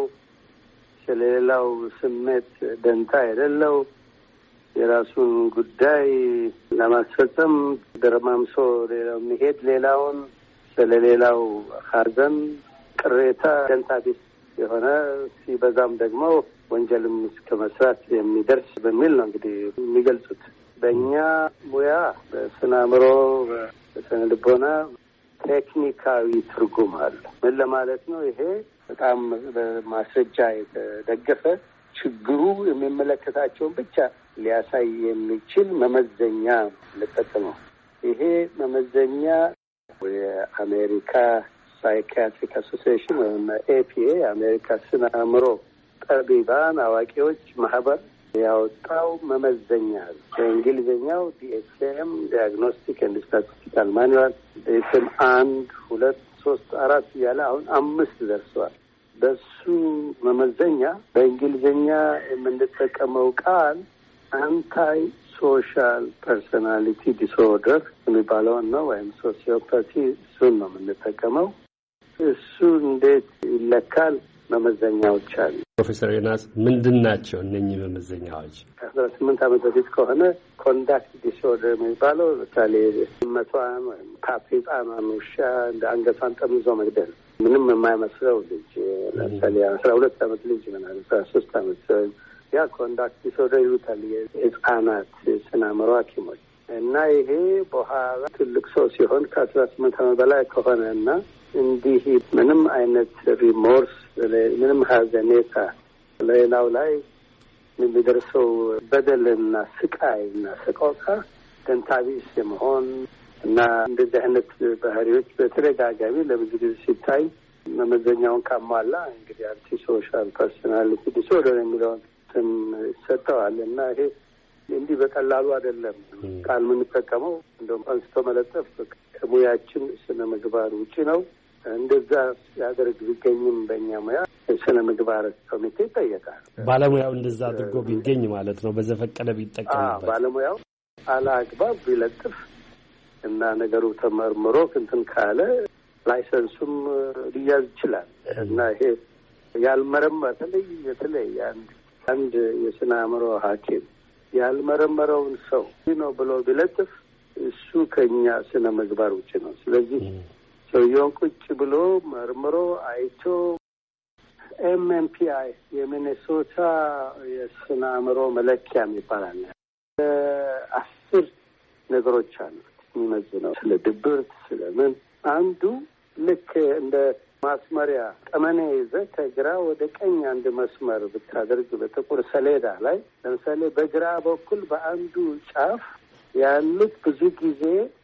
ስለሌላው ስሜት ደንታ የሌለው፣ የራሱን ጉዳይ ለማስፈጸም ደረማምሶ ሌላው የሚሄድ ሌላውን ስለሌላው ሀዘን፣ ቅሬታ፣ ደንታ ቢስ የሆነ ሲበዛም ደግሞ ወንጀልም እስከ መስራት የሚደርስ በሚል ነው እንግዲህ የሚገልጹት። በእኛ ሙያ በስነ አእምሮ፣ በስነ ልቦና ቴክኒካዊ ትርጉም አለ። ምን ለማለት ነው? ይሄ በጣም በማስረጃ የተደገፈ ችግሩ የሚመለከታቸውን ብቻ ሊያሳይ የሚችል መመዘኛ ልጠቅመው። ይሄ መመዘኛ የአሜሪካ ሳይኪያትሪክ አሶሲዬሽን ወይም ኤፒኤ የአሜሪካ ስነ አእምሮ ጠቢባን አዋቂዎች ማህበር ያወጣው መመዘኛ ነው። በእንግሊዝኛው ዲኤስኤም ዲያግኖስቲክ ኤንድ ስታቲስቲካል ማኑዋል ዲኤስኤም 1 2 3 4 እያለ አሁን 5 ደርሷል። በሱ መመዘኛ በእንግሊዝኛ የምንጠቀመው ቃል አንታይ ሶሻል ፐርሶናሊቲ ዲስኦርደር የሚባለውን ነው፣ ወይም ሶሲዮፓቲ። እሱን ነው የምንጠቀመው። እሱ እንዴት ይለካል? መመዘኛዎች አሉ። ፕሮፌሰር ዮናስ ምንድን ናቸው እነኚህ መመዘኛዎች? ከ18 ዓመት በፊት ከሆነ ኮንዳክት ዲስኦርደር የሚባለው ለምሳሌ መቷን ወይም ካፌ ጣኗን ውሻ እንደ አንገቷን ጠምዞ መግደል፣ ምንም የማይመስለው ልጅ ለምሳሌ 12 ዓመት ልጅ ይሆናል 13 ዓመት ያ ኮንዳክት ዲስኦርደር ይሉታል የህፃናት ስነ አእምሮ ሐኪሞች። እና ይሄ በኋላ ትልቅ ሰው ሲሆን ከ18 ዓመት በላይ ከሆነ እና እንዲህ ምንም አይነት ሪሞርስ፣ ምንም ሀዘኔታ ሌላው ላይ የሚደርሰው በደልና ስቃይና ሰቆቃ ደንታቢስ የመሆን እና እንደዚህ አይነት ባህሪዎች በተደጋጋሚ ለብዙ ጊዜ ሲታይ መመዘኛውን ካሟላ እንግዲህ አንቲ ሶሻል ፐርሶናሊቲ ዲስኦርደር የሚለውን ስም ይሰጠዋል። እና ይሄ እንዲህ በቀላሉ አይደለም ቃል የምንጠቀመው። እንደውም አንስቶ መለጠፍ ከሙያችን ስነ ምግባር ውጪ ነው። እንደዛ ያደርግ ቢገኝም በእኛ ሙያ የስነ ምግባር ኮሚቴ ይጠየቃል። ባለሙያው እንደዛ አድርጎ ቢገኝ ማለት ነው፣ በዘፈቀደ ቢጠቀምበት። ባለሙያው አላግባብ ቢለጥፍ እና ነገሩ ተመርምሮ እንትን ካለ ላይሰንሱም ሊያዝ ይችላል። እና ይሄ ያልመረመረ በተለይ አንድ የስነ አእምሮ ሐኪም ያልመረመረውን ሰው ነው ብሎ ቢለጥፍ እሱ ከኛ ስነ ምግባር ውጭ ነው። ስለዚህ ሰውየውን ቁጭ ብሎ መርምሮ አይቶ MMPI የሚኔሶታ የስነ አእምሮ መለኪያ ይባላል። 10 ነገሮች አሉ የሚመዝነው ስለ ድብርት ስለምን። አንዱ ልክ እንደ ማስመሪያ ጠመኔ ይዘህ ከግራ ወደ ቀኝ አንድ መስመር ብታደርግ በጥቁር ሰሌዳ ላይ ለምሳሌ በግራ በኩል በአንዱ ጫፍ ያሉት ብዙ ጊዜ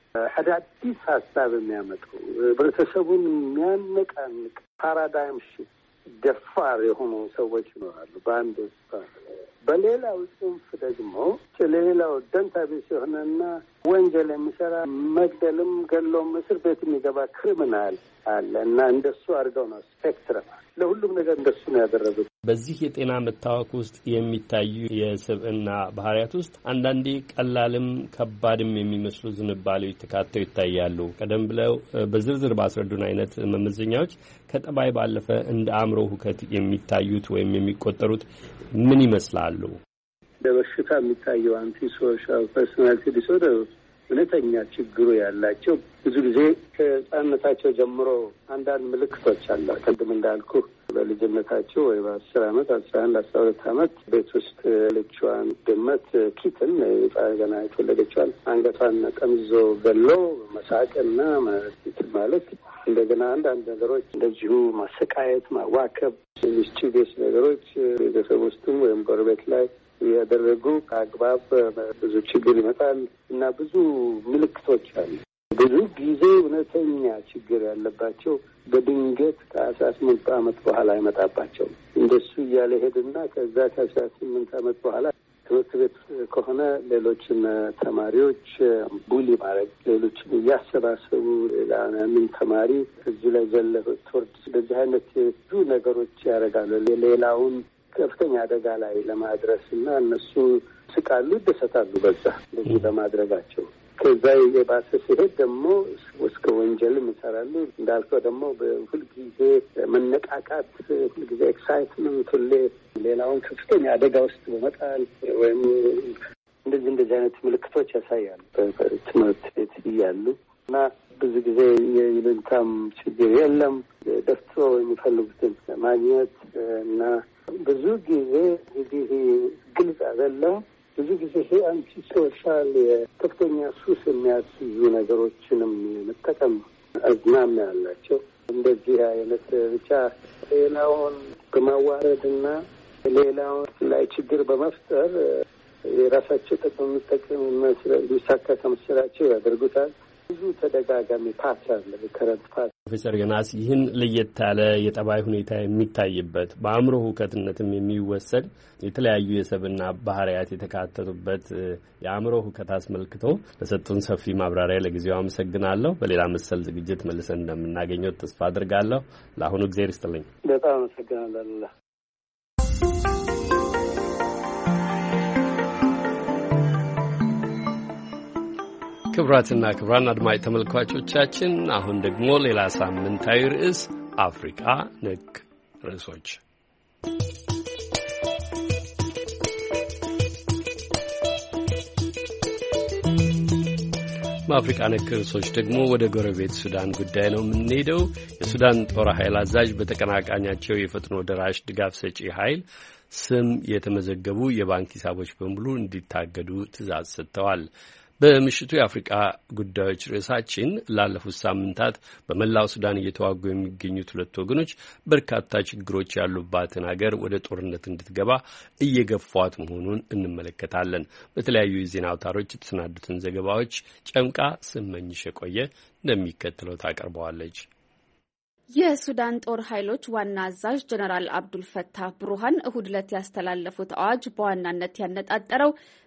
አዳዲስ ሀሳብ የሚያመጡ ህብረተሰቡን የሚያነቃንቅ ፓራዳይም ሽፍት ደፋር የሆኑ ሰዎች ይኖራሉ በአንድ ውስጥ። በሌላው ጽንፍ ደግሞ ሌላው ደንታቢስ የሆነና ወንጀል የሚሰራ መግደልም ገሎም እስር ቤት የሚገባ ክሪሚናል አለ እና እንደሱ አድርገው ነው ስፔክትረም ለሁሉም ነገር እንደሱ ነው ያደረጉት። በዚህ የጤና መታወክ ውስጥ የሚታዩ የስብዕና ባህሪያት ውስጥ አንዳንዴ ቀላልም ከባድም የሚመስሉ ዝንባሌዎች ተካተው ይታያሉ። ቀደም ብለው በዝርዝር ባስረዱን አይነት መመዘኛዎች ከጠባይ ባለፈ እንደ አእምሮ ሁከት የሚታዩት ወይም የሚቆጠሩት ምን ይመስላሉ? በበሽታ የሚታየው አንቲ ሶሻል ፐርሶናሊቲ ዲስኦርደር እውነተኛ ችግሩ ያላቸው ብዙ ጊዜ ከህፃንነታቸው ጀምሮ አንዳንድ ምልክቶች አለ። ቅድም እንዳልኩ በልጅነታቸው ወይ በ10 ዓመት 11 12 ዓመት ቤት ውስጥ ልጇን ድመት ኪትን ገና የተወለደችዋን አንገቷን ጠምዞ ገሎ መሳቅና ማለት እንደገና አንዳንድ ነገሮች እንደዚሁ ማሰቃየት፣ ማዋከብ፣ ሚስቺቪየስ ነገሮች ቤተሰብ ውስጥም ወይም ጎረቤት ላይ ያደረጉ ከአግባብ ብዙ ችግር ይመጣል እና ብዙ ምልክቶች አሉ። ብዙ ጊዜ እውነተኛ ችግር ያለባቸው በድንገት ከ18 ዓመት በኋላ ይመጣባቸው። እንደሱ እያለ ሄድና ከዛ ከ18 ዓመት በኋላ ትምህርት ቤት ከሆነ ሌሎችን ተማሪዎች ቡሊ ማድረግ፣ ሌሎችን እያሰባሰቡ ሌላንን ተማሪ እዚህ ላይ ዘለህ ትወርድ፣ እንደዚህ አይነት ብዙ ነገሮች ያደርጋሉ ሌላውን ከፍተኛ አደጋ ላይ ለማድረስ እና እነሱ ስቃሉ፣ ይደሰታሉ በዛ እንደዚህ በማድረጋቸው። ከዛ የባሰ ሲሄድ ደግሞ እስከ ወንጀልም ይሰራሉ። እንዳልከው ደግሞ በሁልጊዜ መነቃቃት፣ ሁልጊዜ ኤክሳይትመንት፣ ሁሌ ሌላውን ከፍተኛ አደጋ ውስጥ በመጣል ወይም እንደዚህ አይነት ምልክቶች ያሳያሉ በትምህርት ቤት እያሉ እና ብዙ ጊዜ የይሉኝታም ችግር የለም ደፍቶ የሚፈልጉትን ማግኘት እና ብዙ ጊዜ እንግዲህ ግልጽ አይደለም። ብዙ ጊዜ ይሄ አንቲ ሶሻል የከፍተኛ ሱስ የሚያስይዙ ነገሮችንም መጠቀም አዝማሚያ ያላቸው እንደዚህ አይነት ብቻ ሌላውን በማዋረድና ሌላውን ላይ ችግር በመፍጠር የራሳቸው ጥቅም የሚሳካ ከመሰላቸው ያደርጉታል። ብዙ ተደጋጋሚ ፓት አለ ከረንት ፓት። ፕሮፌሰር ዮናስ ይህን ለየት ያለ የጠባይ ሁኔታ የሚታይበት በአእምሮ ሁከትነትም የሚወሰድ የተለያዩ የሰብዕና ባህሪያት የተካተቱበት የአእምሮ ሁከት አስመልክቶ ለሰጡን ሰፊ ማብራሪያ ለጊዜው አመሰግናለሁ። በሌላ መሰል ዝግጅት መልሰን እንደምናገኘው ተስፋ አድርጋለሁ። ለአሁኑ እግዚአብሔር ይስጥልኝ። በጣም አመሰግናለሁ። ክቡራትና ክቡራን አድማጭ ተመልካቾቻችን አሁን ደግሞ ሌላ ሳምንታዊ ርዕስ አፍሪካ ነክ ርዕሶች። በአፍሪካ ነክ ርዕሶች ደግሞ ወደ ጎረቤት ሱዳን ጉዳይ ነው የምንሄደው። የሱዳን ጦር ኃይል አዛዥ በተቀናቃኛቸው የፈጥኖ ደራሽ ድጋፍ ሰጪ ኃይል ስም የተመዘገቡ የባንክ ሂሳቦች በሙሉ እንዲታገዱ ትዕዛዝ ሰጥተዋል። በምሽቱ የአፍሪቃ ጉዳዮች ርዕሳችን ላለፉት ሳምንታት በመላው ሱዳን እየተዋጉ የሚገኙት ሁለት ወገኖች በርካታ ችግሮች ያሉባትን ሀገር ወደ ጦርነት እንድትገባ እየገፏት መሆኑን እንመለከታለን። በተለያዩ የዜና አውታሮች የተሰናዱትን ዘገባዎች ጨምቃ ስመኝሽ የቆየ እንደሚከተለው ታቀርበዋለች። የሱዳን ጦር ኃይሎች ዋና አዛዥ ጀነራል አብዱልፈታህ ብሩሃን እሁድ ዕለት ያስተላለፉት አዋጅ በዋናነት ያነጣጠረው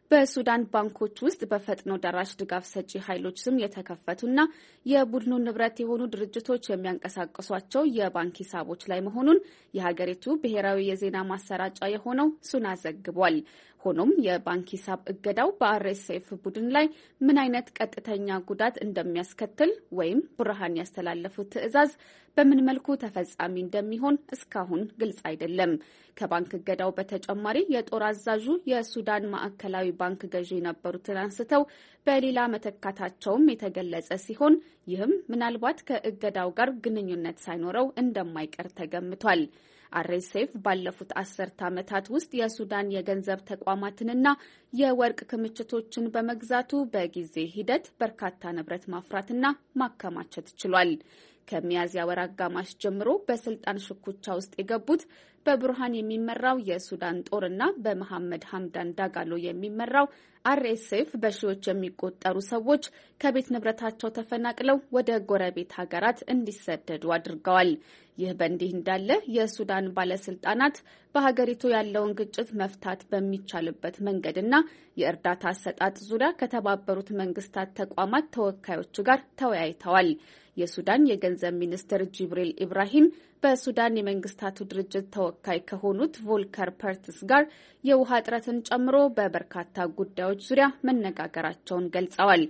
በሱዳን ባንኮች ውስጥ በፈጥኖ ደራሽ ድጋፍ ሰጪ ኃይሎች ስም የተከፈቱና የቡድኑ ንብረት የሆኑ ድርጅቶች የሚያንቀሳቅሷቸው የባንክ ሂሳቦች ላይ መሆኑን የሀገሪቱ ብሔራዊ የዜና ማሰራጫ የሆነው ሱና ዘግቧል። ሆኖም የባንክ ሂሳብ እገዳው በአርኤስኤፍ ቡድን ላይ ምን አይነት ቀጥተኛ ጉዳት እንደሚያስከትል ወይም ቡርሃን ያስተላለፉት ትዕዛዝ በምን መልኩ ተፈጻሚ እንደሚሆን እስካሁን ግልጽ አይደለም። ከባንክ እገዳው በተጨማሪ የጦር አዛዡ የሱዳን ማዕከላዊ ባንክ ገዢ የነበሩትን አንስተው በሌላ መተካታቸውም የተገለጸ ሲሆን ይህም ምናልባት ከእገዳው ጋር ግንኙነት ሳይኖረው እንደማይቀር ተገምቷል። አርኤስኤፍ ባለፉት 10 ዓመታት ውስጥ የሱዳን የገንዘብ ተቋማትንና የወርቅ ክምችቶችን በመግዛቱ በጊዜ ሂደት በርካታ ንብረት ማፍራትና ማከማቸት ችሏል። ከሚያዝያ ወር አጋማሽ ጀምሮ በስልጣን ሽኩቻ ውስጥ የገቡት በቡርሃን የሚመራው የሱዳን ጦርና በመሐመድ ሐምዳን ዳጋሎ የሚመራው አርኤስኤፍ በሺዎች የሚቆጠሩ ሰዎች ከቤት ንብረታቸው ተፈናቅለው ወደ ጎረቤት ሀገራት እንዲሰደዱ አድርገዋል። ይህ በእንዲህ እንዳለ የሱዳን ባለስልጣናት በሀገሪቱ ያለውን ግጭት መፍታት በሚቻልበት መንገድና የእርዳታ አሰጣጥ ዙሪያ ከተባበሩት መንግስታት ተቋማት ተወካዮች ጋር ተወያይተዋል። የሱዳን የገንዘብ ሚኒስትር ጂብሪል ኢብራሂም በሱዳን የመንግስታቱ ድርጅት ተወካይ ከሆኑት ቮልከር ፐርትስ ጋር የውሃ እጥረትን ጨምሮ በበርካታ ጉዳዮች ዙሪያ መነጋገራቸውን ገልጸዋል።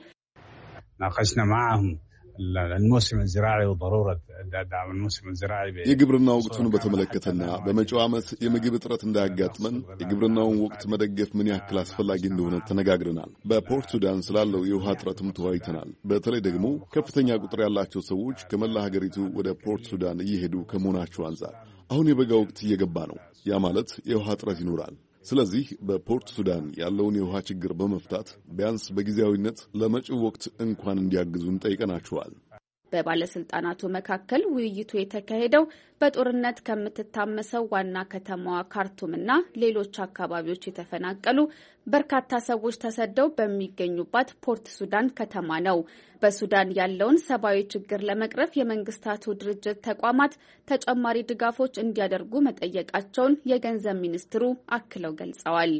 ናቀሽና معهم الموسم الزراعي وضروره دعم الموسم الزراعي የግብርና ወቅቱን በተመለከተና በመጪው ዓመት የምግብ እጥረት እንዳያጋጥመን የግብርናውን ወቅት መደገፍ ምን ያክል አስፈላጊ እንደሆነ ተነጋግረናል። በፖርት ሱዳን ስላለው የውሃ እጥረትም ተወያይተናል። በተለይ ደግሞ ከፍተኛ ቁጥር ያላቸው ሰዎች ከመላ ሀገሪቱ ወደ ፖርት ሱዳን እየሄዱ ከመሆናቸው አንፃር አሁን የበጋ ወቅት እየገባ ነው። ያ ማለት የውሃ እጥረት ይኖራል። ስለዚህ በፖርት ሱዳን ያለውን የውሃ ችግር በመፍታት ቢያንስ በጊዜያዊነት ለመጪው ወቅት እንኳን እንዲያግዙን ጠይቀናቸዋል። በባለስልጣናቱ መካከል ውይይቱ የተካሄደው በጦርነት ከምትታመሰው ዋና ከተማዋ ካርቱምና ሌሎች አካባቢዎች የተፈናቀሉ በርካታ ሰዎች ተሰደው በሚገኙባት ፖርት ሱዳን ከተማ ነው። በሱዳን ያለውን ሰብአዊ ችግር ለመቅረፍ የመንግስታቱ ድርጅት ተቋማት ተጨማሪ ድጋፎች እንዲያደርጉ መጠየቃቸውን የገንዘብ ሚኒስትሩ አክለው ገልጸዋል።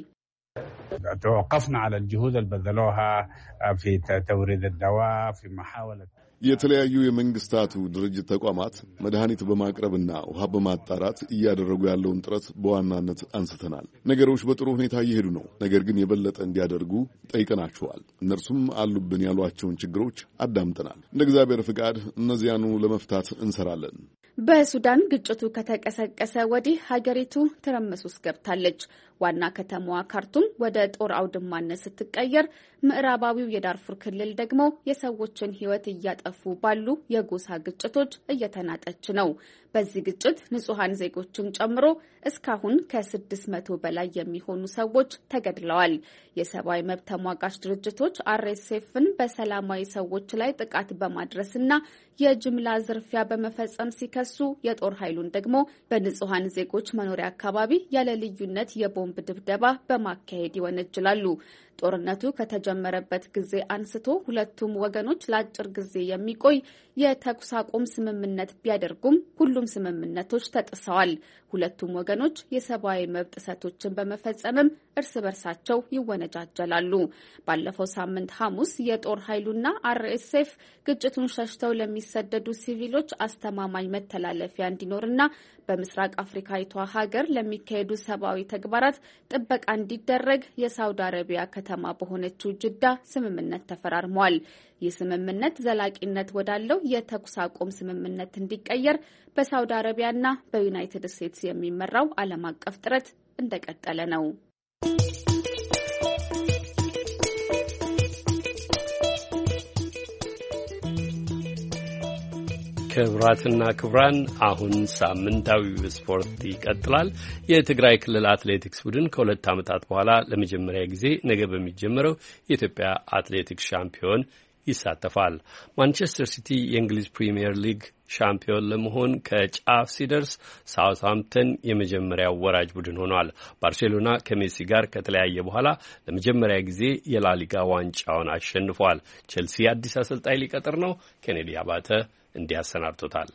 توقفنا على الجهود اللي بذلوها في توريد الدواء في محاولة የተለያዩ የመንግስታቱ ድርጅት ተቋማት መድኃኒት በማቅረብና ውሃ በማጣራት እያደረጉ ያለውን ጥረት በዋናነት አንስተናል። ነገሮች በጥሩ ሁኔታ እየሄዱ ነው። ነገር ግን የበለጠ እንዲያደርጉ ጠይቀናቸዋል። እነርሱም አሉብን ያሏቸውን ችግሮች አዳምጠናል። እንደ እግዚአብሔር ፍቃድ እነዚያኑ ለመፍታት እንሰራለን። በሱዳን ግጭቱ ከተቀሰቀሰ ወዲህ ሀገሪቱ ትርምስ ውስጥ ገብታለች። ዋና ከተማዋ ካርቱም ወደ ጦር አውድማነት ስትቀየር፣ ምዕራባዊው የዳርፉር ክልል ደግሞ የሰዎችን ሕይወት እያጠፉ ባሉ የጎሳ ግጭቶች እየተናጠች ነው። በዚህ ግጭት ንጹሐን ዜጎችን ጨምሮ እስካሁን ከ600 በላይ የሚሆኑ ሰዎች ተገድለዋል። የሰብአዊ መብት ተሟጋች ድርጅቶች አርኤስኤፍን በሰላማዊ ሰዎች ላይ ጥቃት በማድረስና የጅምላ ዝርፊያ በመፈጸም ሲከሱ፣ የጦር ኃይሉን ደግሞ በንጹሐን ዜጎች መኖሪያ አካባቢ ያለ ልዩነት የቦምብ ድብደባ በማካሄድ ይወነጅላሉ። ጦርነቱ ከተጀመረበት ጊዜ አንስቶ ሁለቱም ወገኖች ለአጭር ጊዜ የሚቆይ የተኩስ አቁም ስምምነት ቢያደርጉም ሁሉም ስምምነቶች ተጥሰዋል። ሁለቱም ወገኖች የሰብአዊ መብት ጥሰቶችን በመፈጸምም እርስ በርሳቸው ይወነጃጀላሉ። ባለፈው ሳምንት ሐሙስ የጦር ኃይሉና አርኤስኤፍ ግጭቱን ሸሽተው ለሚሰደዱ ሲቪሎች አስተማማኝ መተላለፊያ እንዲኖርና በምስራቅ አፍሪካዊቷ ሀገር ለሚካሄዱ ሰብአዊ ተግባራት ጥበቃ እንዲደረግ የሳውዲ አረቢያ ከተማ በሆነችው ጅዳ ስምምነት ተፈራርመዋል። ይህ ስምምነት ዘላቂነት ወዳለው የተኩስ አቁም ስምምነት እንዲቀየር በሳውዲ አረቢያና በዩናይትድ ስቴትስ የሚመራው ዓለም አቀፍ ጥረት እንደቀጠለ ነው። ክቡራትና ክቡራን፣ አሁን ሳምንታዊው ስፖርት ይቀጥላል። የትግራይ ክልል አትሌቲክስ ቡድን ከ2 ዓመታት በኋላ ለመጀመሪያ ጊዜ ነገ በሚጀምረው የኢትዮጵያ አትሌቲክስ ሻምፒዮን ይሳተፋል። ማንቸስተር ሲቲ የእንግሊዝ ፕሪሚየር ሊግ ሻምፒዮን ለመሆን ከጫፍ ሲደርስ ሳውዝሃምፕተን የመጀመሪያው ወራጅ ቡድን ሆኗል። ባርሴሎና ከሜሲ ጋር ከተለያየ በኋላ ለመጀመሪያ ጊዜ የላሊጋ ዋንጫውን አሸንፏል። ቼልሲ አዲስ አሰልጣኝ ሊቀጥር ነው። ኬኔዲ አባተ እንዲያሰናብቶታል።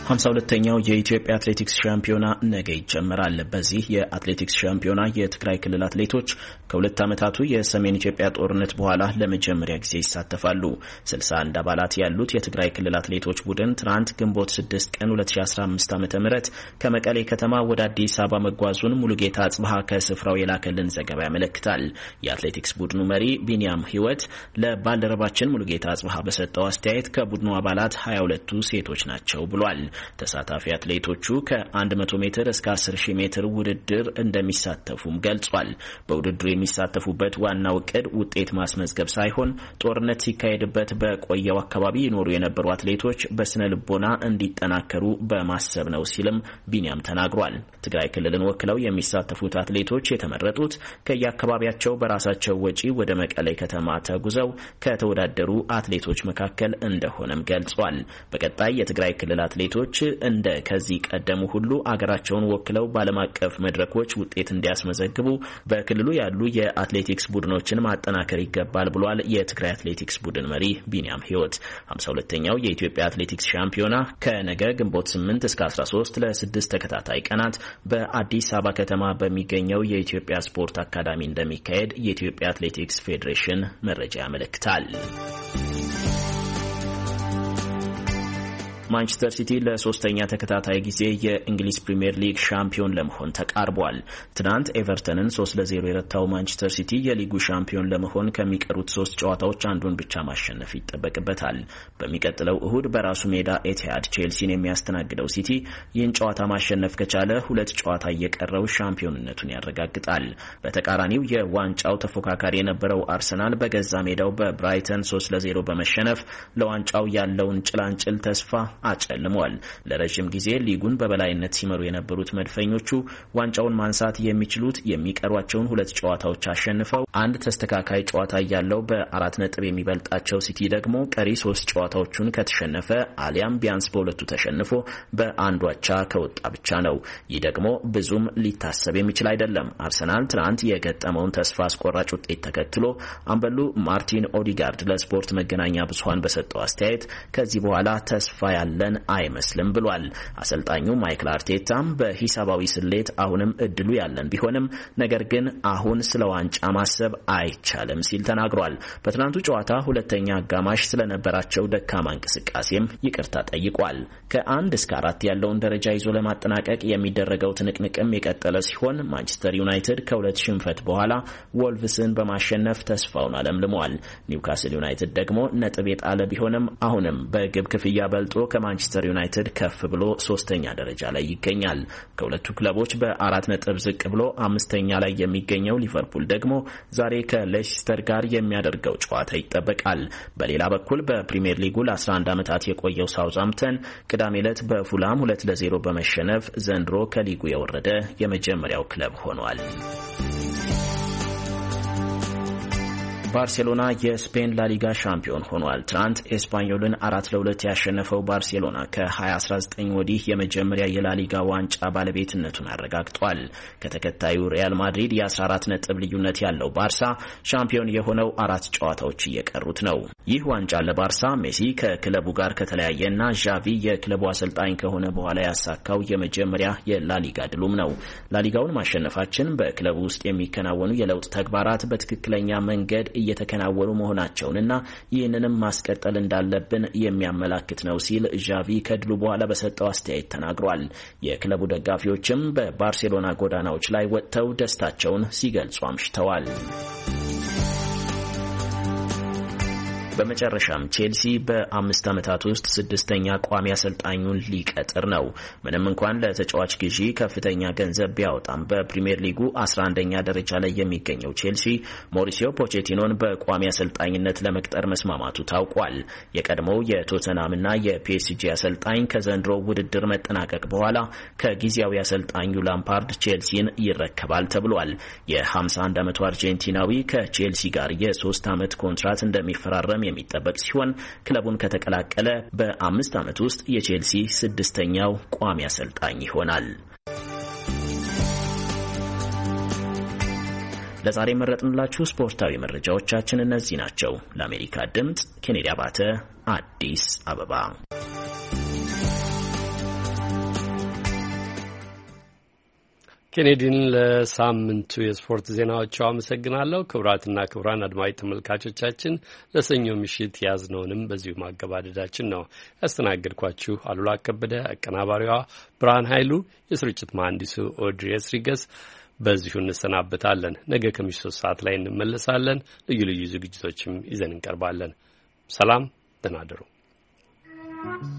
52ኛው የኢትዮጵያ አትሌቲክስ ሻምፒዮና ነገ ይጀምራል። በዚህ የአትሌቲክስ ሻምፒዮና የትግራይ ክልል አትሌቶች ከሁለት ዓመታቱ የሰሜን ኢትዮጵያ ጦርነት በኋላ ለመጀመሪያ ጊዜ ይሳተፋሉ። 61 አባላት ያሉት የትግራይ ክልል አትሌቶች ቡድን ትናንት ግንቦት 6 ቀን 2015 ዓ.ም ከመቀሌ ከተማ ወደ አዲስ አበባ መጓዙን ሙሉጌታ አጽብሃ ከስፍራው የላከልን ዘገባ ያመለክታል። የአትሌቲክስ ቡድኑ መሪ ቢኒያም ህይወት ለባልደረባችን ሙሉጌታ አጽብሃ በሰጠው አስተያየት ከቡድኑ አባላት 22ቱ ሴቶች ናቸው ብሏል። ተሳታፊ አትሌቶቹ ከ100 ሜትር እስከ 10000 ሜትር ውድድር እንደሚሳተፉም ገልጿል። በውድድሩ የሚሳተፉበት ዋናው ዕቅድ ውጤት ማስመዝገብ ሳይሆን ጦርነት ሲካሄድበት በቆየው አካባቢ ይኖሩ የነበሩ አትሌቶች በስነ ልቦና እንዲጠናከሩ በማሰብ ነው ሲልም ቢኒያም ተናግሯል። ትግራይ ክልልን ወክለው የሚሳተፉት አትሌቶች የተመረጡት ከየአካባቢያቸው በራሳቸው ወጪ ወደ መቀሌ ከተማ ተጉዘው ከተወዳደሩ አትሌቶች መካከል እንደሆነም ገልጿል። በቀጣይ የትግራይ ክልል አትሌቶች እንደ ከዚህ ቀደሙ ሁሉ አገራቸውን ወክለው ባለም አቀፍ መድረኮች ውጤት እንዲያስመዘግቡ በክልሉ ያሉ የአትሌቲክስ ቡድኖችን ማጠናከር ይገባል ብሏል። የትግራይ አትሌቲክስ ቡድን መሪ ቢኒያም ህይወት 52ኛው የኢትዮጵያ አትሌቲክስ ሻምፒዮና ከነገ ግንቦት 8 እስከ 13 ለ6 ተከታታይ ቀናት በአዲስ አበባ ከተማ በሚገኘው የኢትዮጵያ ስፖርት አካዳሚ እንደሚካሄድ የኢትዮጵያ አትሌቲክስ ፌዴሬሽን መረጃ ያመለክታል። ማንቸስተር ሲቲ ለሶስተኛ ተከታታይ ጊዜ የእንግሊዝ ፕሪሚየር ሊግ ሻምፒዮን ለመሆን ተቃርቧል። ትናንት ኤቨርተንን 3-0 የረታው ማንቸስተር ሲቲ የሊጉ ሻምፒዮን ለመሆን ከሚቀሩት 3 ጨዋታዎች አንዱን ብቻ ማሸነፍ ይጠበቅበታል። በሚቀጥለው እሁድ በራሱ ሜዳ ኤቲሃድ ቼልሲን የሚያስተናግደው ሲቲ ይህን ጨዋታ ማሸነፍ ከቻለ 2 ጨዋታ እየቀረው ሻምፒዮንነቱን ያረጋግጣል። በተቃራኒው የዋንጫው ተፎካካሪ የነበረው አርሰናል በገዛ ሜዳው በብራይተን 3-0 በመሸነፍ ለዋንጫው ያለውን ጭላንጭል ተስፋ አጨልሟል። ለረጅም ጊዜ ሊጉን በበላይነት ሲመሩ የነበሩት መድፈኞቹ ዋንጫውን ማንሳት የሚችሉት የሚቀሯቸውን 2 ጨዋታዎች አሸንፈው አንድ ተስተካካይ ጨዋታ ያለው በ4 ነጥብ የሚበልጣቸው ሲቲ ደግሞ ቀሪ 3 ጨዋታዎቹን ከተሸነፈ አሊያም ቢያንስ በሁለቱ ተሸንፎ በአንዱ አቻ ከወጣ ብቻ ነው። ይህ ደግሞ ብዙም ሊታሰብ የሚችል አይደለም። አርሰናል ትናንት የገጠመውን ተስፋ አስቆራጭ ውጤት ተከትሎ አምበሉ ማርቲን ኦዲጋርድ ለስፖርት መገናኛ ብዙሃን በሰጠው አስተያየት ከዚህ በኋላ ተስፋ ያለን አይመስልም ብሏል። አሰልጣኙ ማይክል አርቴታም በሂሳባዊ ስሌት አሁንም እድሉ ያለን ቢሆንም ነገር ግን አሁን ስለ ዋንጫ ማሰብ አይቻልም ሲል ተናግሯል። በትናንቱ ጨዋታ ሁለተኛ አጋማሽ ስለነበራቸው ደካማ እንቅስቃሴም ይቅርታ ጠይቋል። ከ1 እስከ 4 ያለውን ደረጃ ይዞ ለማጠናቀቅ የሚደረገው ትንቅንቅም የቀጠለ ሲሆን ማንቸስተር ዩናይትድ ከ2 ሽንፈት በኋላ ወልቭስን በማሸነፍ ተስፋውን አለምልሟል። ኒውካስል ዩናይትድ ደግሞ ነጥብ የጣለ ቢሆንም አሁንም በግብ ክፍያ በልጦ ከማንቸስተር ዩናይትድ ከፍ ብሎ 3ኛ ደረጃ ላይ ይገኛል። ከሁለቱ ክለቦች በ4 ነጥብ ዝቅ ብሎ 5ኛ ላይ የሚገኘው ሊቨርፑል ደግሞ ዛሬ ከሌስተር ጋር የሚያደርገው ጨዋታ ይጠበቃል። በሌላ በኩል በፕሪሚየር ሊጉ ለ11 ዓመታት የቆየው ሳውዝሃምፕተን ቅዳሜ ዕለት በፉላም 2-0 በመሸነፍ ዘንድሮ ከሊጉ የወረደ የመጀመሪያው ክለብ ሆኗል። ባርሴሎና የስፔን ላሊጋ ሻምፒዮን ሆኗል። ትናንት ኤስፓኞልን 4-2 ያሸነፈው ባርሴሎና ከ2019 ወዲህ የመጀመሪያ የላሊጋ ዋንጫ ባለቤትነቱን አረጋግጧል። ከተከታዩ ሪያል ማድሪድ የ14 ነጥብ ልዩነት ያለው ባርሳ ሻምፒዮን የሆነው 4 ጨዋታዎች እየቀሩት ነው። ይህ ዋንጫ ለባርሳ ሜሲ ከክለቡ ጋር ከተለያየና ዣቪ የክለቡ አሰልጣኝ ከሆነ በኋላ ያሳካው የመጀመሪያ የላሊጋ ድሉም ነው። ላሊጋውን ማሸነፋችን በክለቡ ውስጥ የሚከናወኑ የለውጥ ተግባራት በትክክለኛ መንገድ እየተከናወኑ መሆናቸውንና ይህንንም ማስቀጠል እንዳለብን የሚያመላክት ነው ሲል ዣቪ ከድሉ በኋላ በሰጠው አስተያየት ተናግሯል። የክለቡ ደጋፊዎችም በባርሴሎና ጎዳናዎች ላይ ወጥተው ደስታቸውን ሲገልጹ አምሽተዋል። በመጨረሻም ቼልሲ በ5 ዓመታት ውስጥ 6ኛ ቋሚ አሰልጣኙን ሊቀጥር ነው። ምንም እንኳን ለተጫዋች ግዢ ከፍተኛ ገንዘብ ቢያወጣም በፕሪሚየር ሊጉ 11ኛ ደረጃ ላይ የሚገኘው ቼልሲ ሞሪሲዮ ፖቼቲኖን በቋሚ አሰልጣኝነት ለመቅጠር መስማማቱ ታውቋል። የቀድሞው የቶተናምና የፒኤስጂ አሰልጣኝ ከዘንድሮ ውድድር መጠናቀቅ በኋላ ከጊዜያዊ አሰልጣኙ ላምፓርድ ቼልሲን ይረከባል ተብሏል። የ51 ዓመቱ አርጀንቲናዊ ከቼልሲ ጋር የ3 ዓመት ኮንትራት እንደሚፈራረም የሚጠበቅ ሲሆን ክለቡን ከተቀላቀለ በ5 ዓመት ውስጥ የቼልሲ 6ኛው ቋሚ አሰልጣኝ ይሆናል። ለዛሬ መረጥንላችሁ ስፖርታዊ መረጃዎቻችን እነዚህ ናቸው። ለአሜሪካ ድምጽ ኬኔዲ አባተ፣ አዲስ አበባ። ኬኔዲን ለሳምንቱ የስፖርት ዜናዎቹ አመሰግናለሁ። ክቡራትና ክቡራን አድማጭ ተመልካቾቻችን ለሰኞ ምሽት ያዝነውንም በዚሁ ማገባደዳችን ነው። ያስተናገድኳችሁ አሉላ ከበደ፣ አቀናባሪዋ ብርሃን ኃይሉ፣ የስርጭት መሐንዲሱ ኦድሪየስ ሪገስ። በዚሁ እንሰናበታለን። ነገ ከምሽቱ 3 ሰዓት ላይ እንመለሳለን። ልዩ ልዩ ዝግጅቶችም ይዘን እንቀርባለን። ሰላም፣ ደህና እደሩ።